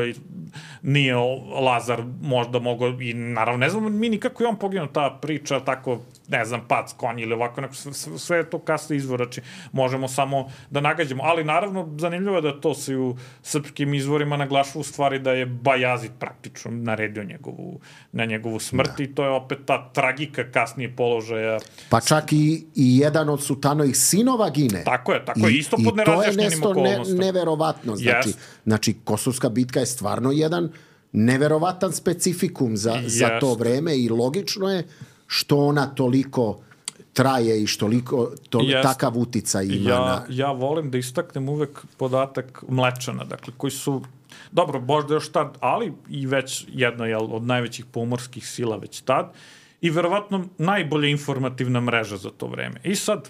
nije Lazar možda mogao, i naravno ne znamo mi ni kako je on poginuo, ta priča, tako, ne znam, pac, konj ili ovako, sve je to kasni izvor, znači, možemo samo da nagađamo, ali naravno zanimljivo je da to se u srpskim izvorima naglašava u stvari da je Bajazid praktično naredio na njegovu smrt i to je opet ta tragika kasnije položaja. Pa čak i jedan od sultanovih sinova gine. Tako je, isto pod nerazjašnjenim okolnostima. I to je nešto neverovatno. Znači, Kosovska bitka je stvarno jedan neverovatan specifikum za to vreme i logično je što ona toliko traje i što takav uticaj ima. Ja volim da istaknem uvek podatak Mlečana, dakle, koji su, dobro, možda još tad, ali i već jedna od najvećih pomorskih sila već tad i verovatno najbolje informativna mreža za to vreme. I sad,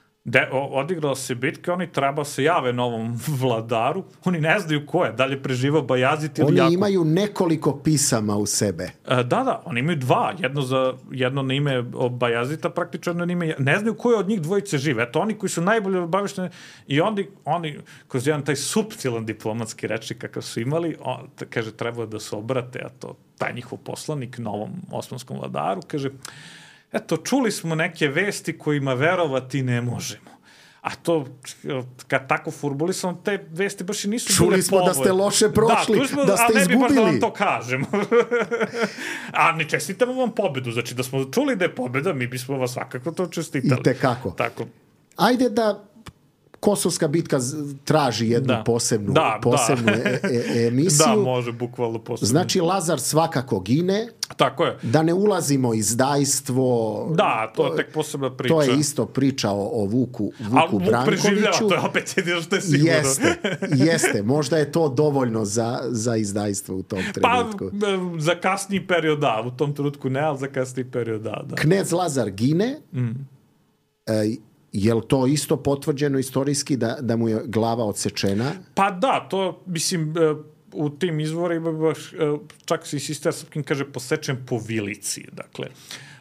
odigrala se bitka, oni treba se jave novom vladaru, oni ne znaju ko je, da li je preživao Bajazid ili Jakub. Oni imaju nekoliko pisama u sebe. Da, oni imaju dva, jedno na ime Bajazita, praktično na ime, ne znaju ko je od njih dvojice žive, eto oni koji su najbolje obavešteni i oni kroz jedan taj suptilan diplomatski rečnik kakav su imali, kaže, treba da se obrate, a to taj njihov poslanik novom osmanskom vladaru, kaže, eto, čuli smo neke vesti kojima verovati ne možemo. A to, kad tako formulisam, te vesti baš i nisu bile čuli smo da ste loše prošli, da ste izgubili. A ne bi baš da vam to kažem. A ne čestitamo vam pobedu. Znači, da smo čuli da je pobeda, mi bismo vas svakako to čestitali. I tekako. Tako. Ajde da Kosovska bitka traži jednu posebnu emisiju. Da, može, bukvalno posebno. Znači, Lazar svakako gine. Tako je. Da ne ulazimo izdajstvo. Da, to je tek posebna priča. To je isto priča o Vuku Brankoviću. Ali Vuk preživljava, to je opet jedino što je sigurno. Jeste. Možda je to dovoljno za izdajstvo u tom trenutku. Pa, za kasniji period, da. U tom trenutku ne, ali za kasniji period, da. Knez Lazar gine. Je li to isto potvrđeno istorijski da mu je glava odsečena? Pa da, to, mislim, u tim izvorima baš, čak se i Sister Srpkin kaže posečen po vilici, dakle,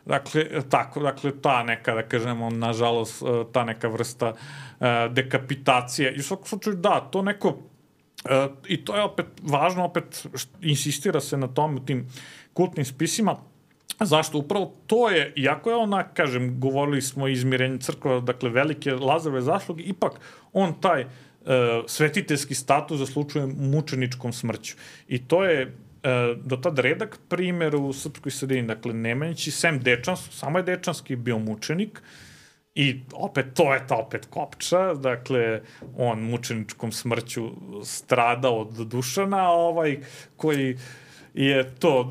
ta neka, da kažemo, nažalost, ta neka vrsta dekapitacije. I u svakom slučaju, da, to neko, i to je opet važno, opet insistira se na tom, u tim kultnim spisima. Zašto? Upravo to je, iako je ona, kažem, govorili smo o izmirenju crkva, dakle, velike Lazarove zasluge, ipak on taj svetiteljski status zaslučuje mučeničkom smrću. I to je do tad redak primjer u srpskoj sredini. Dakle, Nemanjić, sem Dečanskog, samo je Dečanski bio mučenik i opet, to je ta opet Kopča, dakle, on mučeničkom smrću stradao od Dušana, koji je to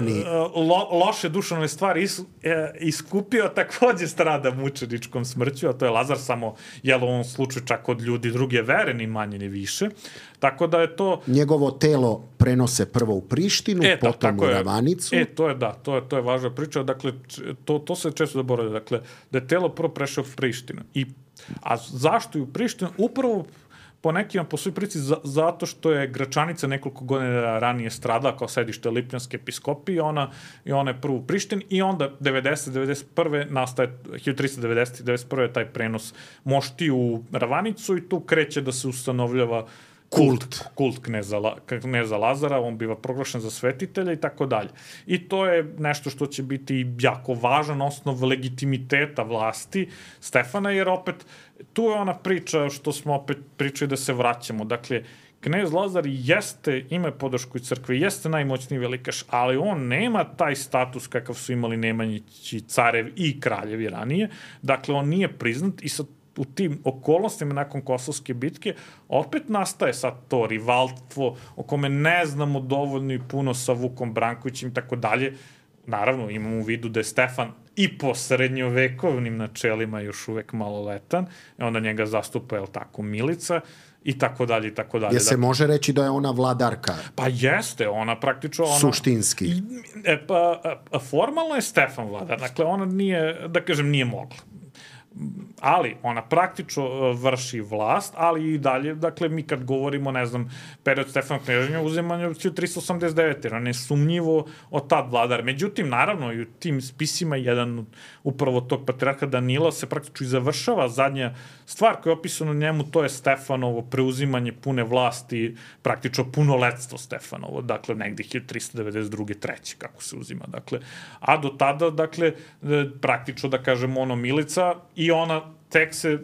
loše duševne stvari iskupio, takođe strada mučeničkom smrću, a to je Lazar, samo u ovom slučaju čak od ljudi druge vere, ni manje ni više. Tako da je to... Njegovo telo prenose prvo u Prištinu, potom u Ravanicu. To je važna priča. Dakle, to se često zaboravlja. Dakle, da je telo prvo prešao u Prištinu. A zašto je u Prištinu? Upravo po nekima, po svoj prici, zato što je Gračanica nekoliko godina ranije stradala kao sedište Lipljanske episkopije i ona je prvo u Prištini i onda 91. nastaje 1390-91. taj prenos mošti u Ravanicu i tu kreće da se ustanovljava kult kneza Lazara, on biva proglašen za svetitelja i tako dalje. I to je nešto što će biti jako važan osnov legitimiteta vlasti Stefana, jer opet tu je ona priča što smo opet pričali da se vraćamo. Dakle, knez Lazar ima podršku crkve, jeste najmoćniji velikaš, ali on nema taj status kakav su imali Nemanjići, carevi i kraljevi ranije. Dakle, on nije priznat i sad u tim okolnostima nakon Kosovske bitke opet nastaje sad to rivalstvo o kome ne znamo dovoljno i puno sa Vukom Brankovićem i tako dalje. Naravno, imamo u vidu da je Stefan i po srednjovekovnim načelima još uvek maloletan, onda njega zastupa, Milica, i tako dalje, i tako dalje. Je se može reći da je ona vladarka? Pa jeste, ona praktično... Suštinski. Formalno je Stefan vladar, dakle ona nije, da kažem, nije mogla. Ali ona praktično vrši vlast, ali i dalje, dakle, mi kad govorimo, ne znam, period Stefana Knežnja, uzimanje od 389, jer on je sumnjivo od tad vladar. Međutim, naravno, i u tim spisima jedan upravo tog patrijarha Danila se praktično i završava. Zadnja stvar koja je opisana u njemu, to je Stefanovo preuzimanje pune vlasti, praktično punoletstvo Stefanovo, dakle, negde 1392. 3. kako se uzima, dakle. A do tada, dakle, praktično, da kažem, Milica i ona tek se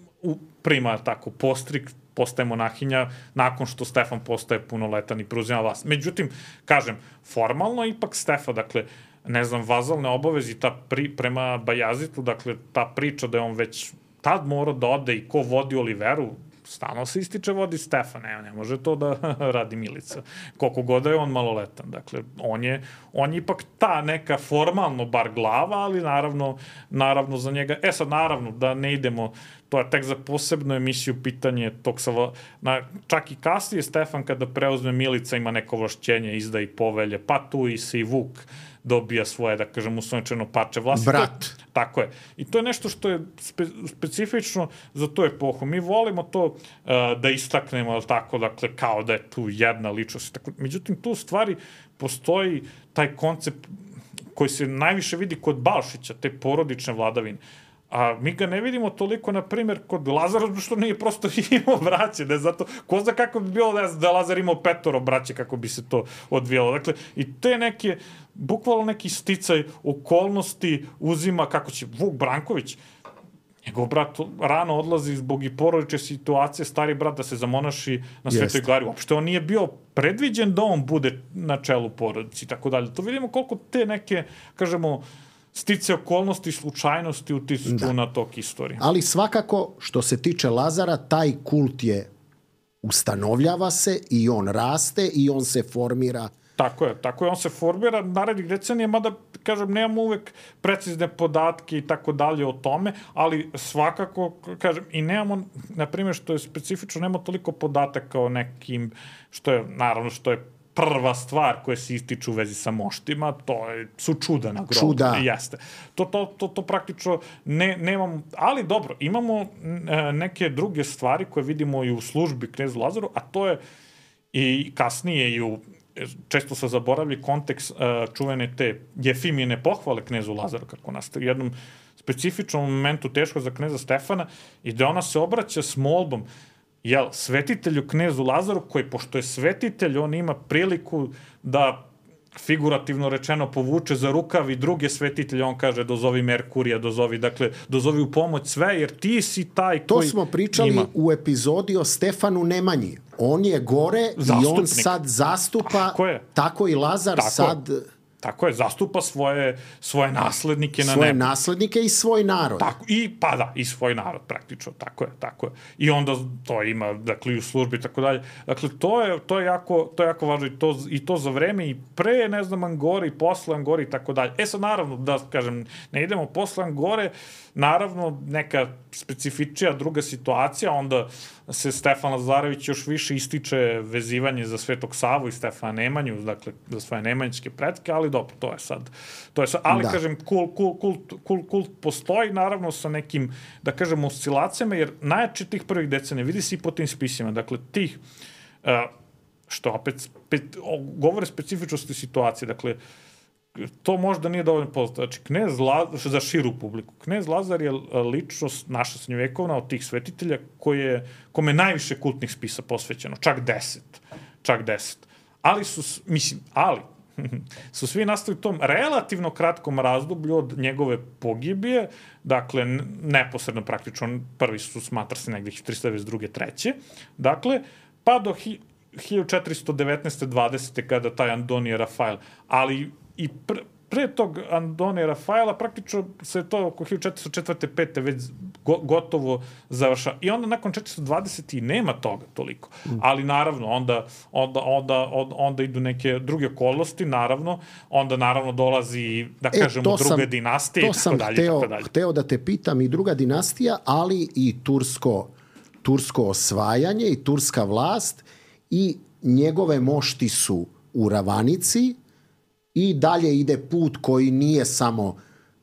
prima tako postrik, postaje monahinja nakon što Stefan postaje punoletan i preuzima vlast. Međutim, kažem, formalno ipak Stefan, dakle, ne znam, vazalne obavezi prema Bajazitu, dakle, ta priča da je on već tad morao da ode i ko vodi Oliveru, stalno se ističe vodi Stefan, ne može to da radi Milica. Koliko god je on maloletan. Dakle, on je ipak ta neka formalno bar glava, ali naravno za njega. Sad, naravno, da ne idemo, to je tek za posebnu emisiju pitanje tog čak i kasnije Stefan kada preuzme Milica ima neko ovlašćenje, izda i povelje, pa tu i se i Vuk dobija svoje, da kažem, uslovničeno parče vlasti. Brat. Tako je. I to je nešto što je specifično za tu epohu. Mi volimo to da istaknemo, tako, dakle, kao da je tu jedna ličnost. Međutim, tu stvari postoji taj koncept koji se najviše vidi kod Balšića, te porodične vladavine. A mi ga ne vidimo toliko, na primjer, kod Lazara, što nije prosto imao braće, ne zato, ko zna kako bi bilo da je Lazar imao 5 braće, kako bi se to odvijalo. Dakle, i te neke, bukvalno neki sticaj okolnosti uzima, kako će Vuk Branković, njegov brat rano odlazi zbog i porodične situacije, stari brat da se zamonaši na Svetoj Gori. Uopšte on nije bio predviđen da on bude na čelu porodici i tako dalje. To vidimo koliko te neke, kažemo, stice okolnosti i slučajnosti utiču na tok istorije. Ali svakako, što se tiče Lazara, taj kult je ustanovljava se i on raste i on se formira. Tako je, on se formira narednih decenija, mada, kažem, nemamo uvek precizne podatke i tako dalje o tome, ali svakako, kažem, i nemamo, na primjer, što je specifično, nemamo toliko podataka o nekim, što je prva stvar koja se ističe u vezi sa moštima, su čuda na grobu. Čuda. Jeste. To praktično nemamo, ali dobro, imamo neke druge stvari koje vidimo i u službi Knezu Lazaru, a to je i kasnije i u često se zaboravlja kontekst čuvene te Jefimine pohvale Knezu Lazaru, kako nastaje u jednom specifičnom momentu teško za kneza Stefana, i da ona se obraća s molbom svetitelju Knezu Lazaru, koji, pošto je svetitelj, on ima priliku da figurativno rečeno povuče za rukav i druge svetitelje, on kaže dozovi Merkurija, dozovi u pomoć sve, jer ti si taj koji To smo pričali u epizodi o Stefanu Nemanji. On je gore zastupnik. I on sad zastupa, tako i Lazar sad... Tako je, zastupa svoje naslednike na nebu. Svoje naslednike i svoj narod. Tako, i svoj narod praktično, tako je. I onda to ima, dakle, i u službi i tako dalje. Dakle, to je jako važno i to za vreme i pre, ne znam, Angore i posle Angore i tako dalje. Sad, naravno, da kažem, ne idemo posle Angore, naravno, neka specifičija druga situacija, onda se Stefan Lazarević još više ističe vezivanje za Svetog Savu i Stefana Nemanju, dakle, za svoje nemanjičke pretke, ali dobro, to je sad. Ali, kažem, kult postoji, naravno, sa nekim, da kažem, oscilacijama, jer najjače tih prvih decenija, vidi se i po tim spisima, dakle, tih, što opet govore specifičnosti situacije, dakle, to možda nije dovoljno poznato. Znači, knez Lazar, za širu publiku, knez Lazar je ličnost naša srednjovekovna od tih svetitelja kome najviše kultnih spisa posvećeno, čak 10. Ali su svi nastali u tom relativno kratkom razdoblju od njegove pogibije, dakle, neposredno praktično, prvi su smatra se negde 392. 3. Dakle, pa do 1419. 20. kada taj Andonije Rafael, ali i pre tog Andonija Rafaela praktično se to oko 1404. 5. već gotovo završa. I onda nakon 420. i nema toga toliko. Ali naravno, onda idu neke druge okolnosti, naravno. Onda naravno dolazi, da kažemo, druga dinastija i tako dalje. To sam hteo da te pitam, i druga dinastija, ali i tursko osvajanje i turska vlast, i njegove mošti su u Ravanici, i dalje ide put koji nije samo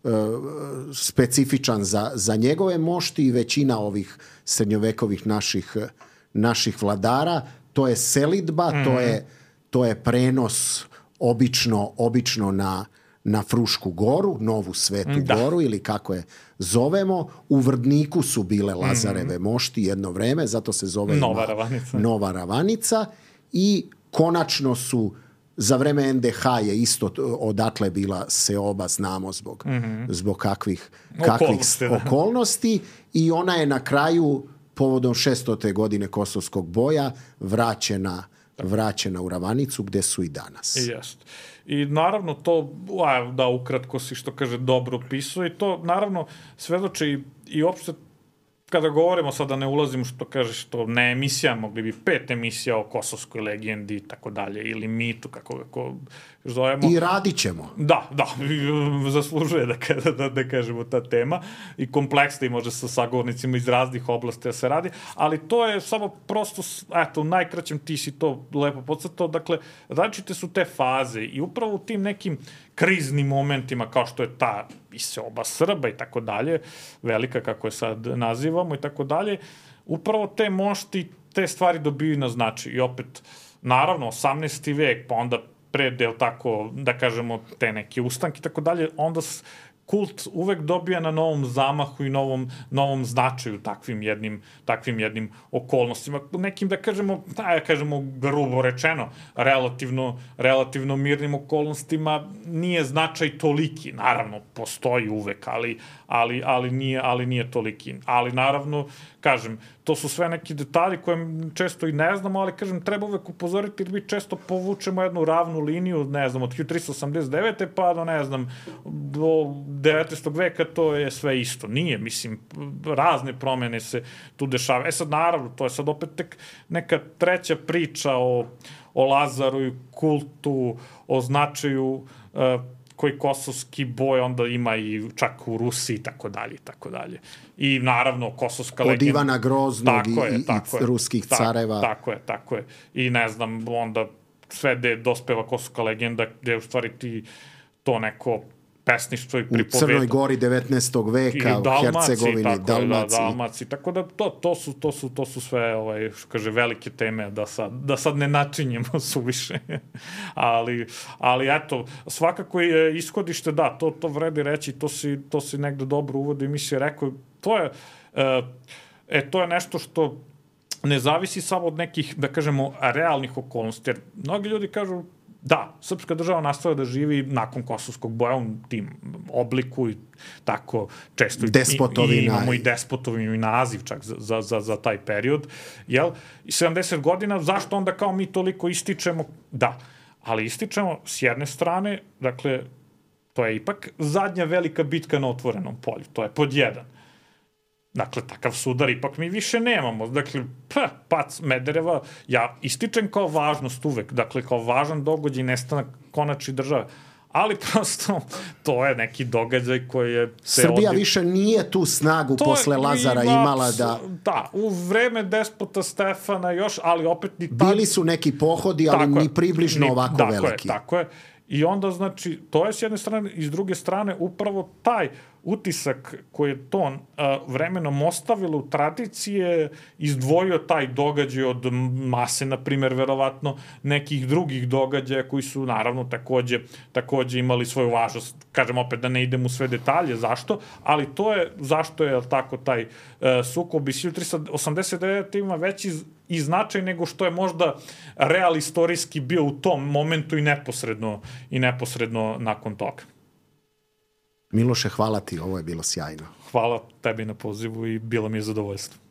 specifičan za njegove mošti i većina ovih srednjovekovih naših vladara. To je selidba, to je prenos obično na Frušku goru, Novu Svetu goru, ili kako je zovemo. U Vrdniku su bile Lazareve mošti jedno vreme, zato se zove Nova Ravanica. I konačno su za vreme NDH je isto odatle bila seoba, znamo zbog kakvih okolnosti, i ona je na kraju povodom 600. godine Kosovskog boja vraćena u Ravanicu, gde su i danas. Jeste. I naravno to, da ukratko si što kaže dobro opisuje, i to naravno svedoči i uopšte kada govorimo, sada ne ulazimo što kažeš, to ne emisija, mogli bi 5 emisija o kosovskoj legendi i tako dalje, ili mitu, kako zovemo. I radit ćemo. Da, zaslužuje da kažemo ta tema, i kompleksna, i može sa sagovornicima iz raznih oblasti da se radi, ali to je samo prosto, u najkraćem ti si to lepo podcrtao, dakle, različite su te faze i upravo u tim nekim kriznim momentima, kao što je ta i seoba Srba i tako dalje, velika kako je sad nazivamo i tako dalje, upravo te mošti, te stvari dobiju na značaj. I opet, naravno, 18. vek, pa onda predel tako, da kažemo, te neke ustanke i tako dalje, onda kult uvek dobija na novom zamahu i novom značaju takvim jednim okolnostima. Nekim, da kažemo, grubo rečeno, relativno mirnim okolnostima nije značaj toliki. Naravno, postoji uvek, ali nije toliki. Ali, naravno, kažem, to su sve neki detalji koje često i ne znamo, ali, kažem, treba uvek upozoriti, jer mi često povučemo jednu ravnu liniju, ne znam, od 1389. pa do, ne znam, do 19. veka, to je sve isto. Nije, mislim, razne promene se tu dešavaju. Sad, naravno, to je sad opet tek neka treća priča o Lazaru i kultu, o značaju koji kosovski boj onda ima i čak u Rusiji i tako dalje. I naravno kosovska legenda. Od Ivana Groznog i ruskih careva. Tako je. I ne znam, onda sve gde dospeva Kosovska legenda, gde u stvari ti to neko pesništvo i pripoveda. U Crnoj Gori 19. veka, u Hercegovini, Dalmaciji. Tako da to su sve, što kaže, velike teme, da sad ne načinjemo suviše. ali eto, svakako je ishodište, da, to vredi reći, to si negde dobro uvodi, mi si rekao, to je nešto što ne zavisi samo od nekih, da kažemo, realnih okolnosti. Jer mnogi ljudi kažu, da, srpska država nastavlja da živi nakon kosovskog boja u tim obliku i tako često imamo i despotovinu i naziv čak za taj period. Jel? I 70 godina, zašto onda kao mi toliko ističemo? Da, ali ističemo s jedne strane, dakle, to je ipak zadnja velika bitka na otvorenom polju. To je pod jedan. Dakle, takav sudar ipak mi više nemamo. Dakle, pac Smedereva, ja ističem kao važnost uvek, dakle, kao važan događaj nestanak konačne države. Ali prosto, to je neki događaj koji je... Srbija više nije tu snagu posle Lazara imala da... Da, u vreme despota Stefana još, ali opet ni... Bili su neki pohodi, ali ni približno ovako veliki. Tako je. I onda, znači, to je s jedne strane, i s druge strane, upravo taj utisak koji je to vremenom ostavilo u tradicije, izdvojio taj događaj od mase, na primjer, verovatno nekih drugih događaja koji su, naravno, takođe imali svoju važnost. Kažem opet da ne idem u sve detalje, zašto, ali to je, zašto je tako taj sukob i 1389 ima veći i značaj nego što je možda real istorijski bio u tom momentu i neposredno nakon toga. Miloše, hvala ti, ovo je bilo sjajno. Hvala tebi na pozivu i bilo mi je zadovoljstvo.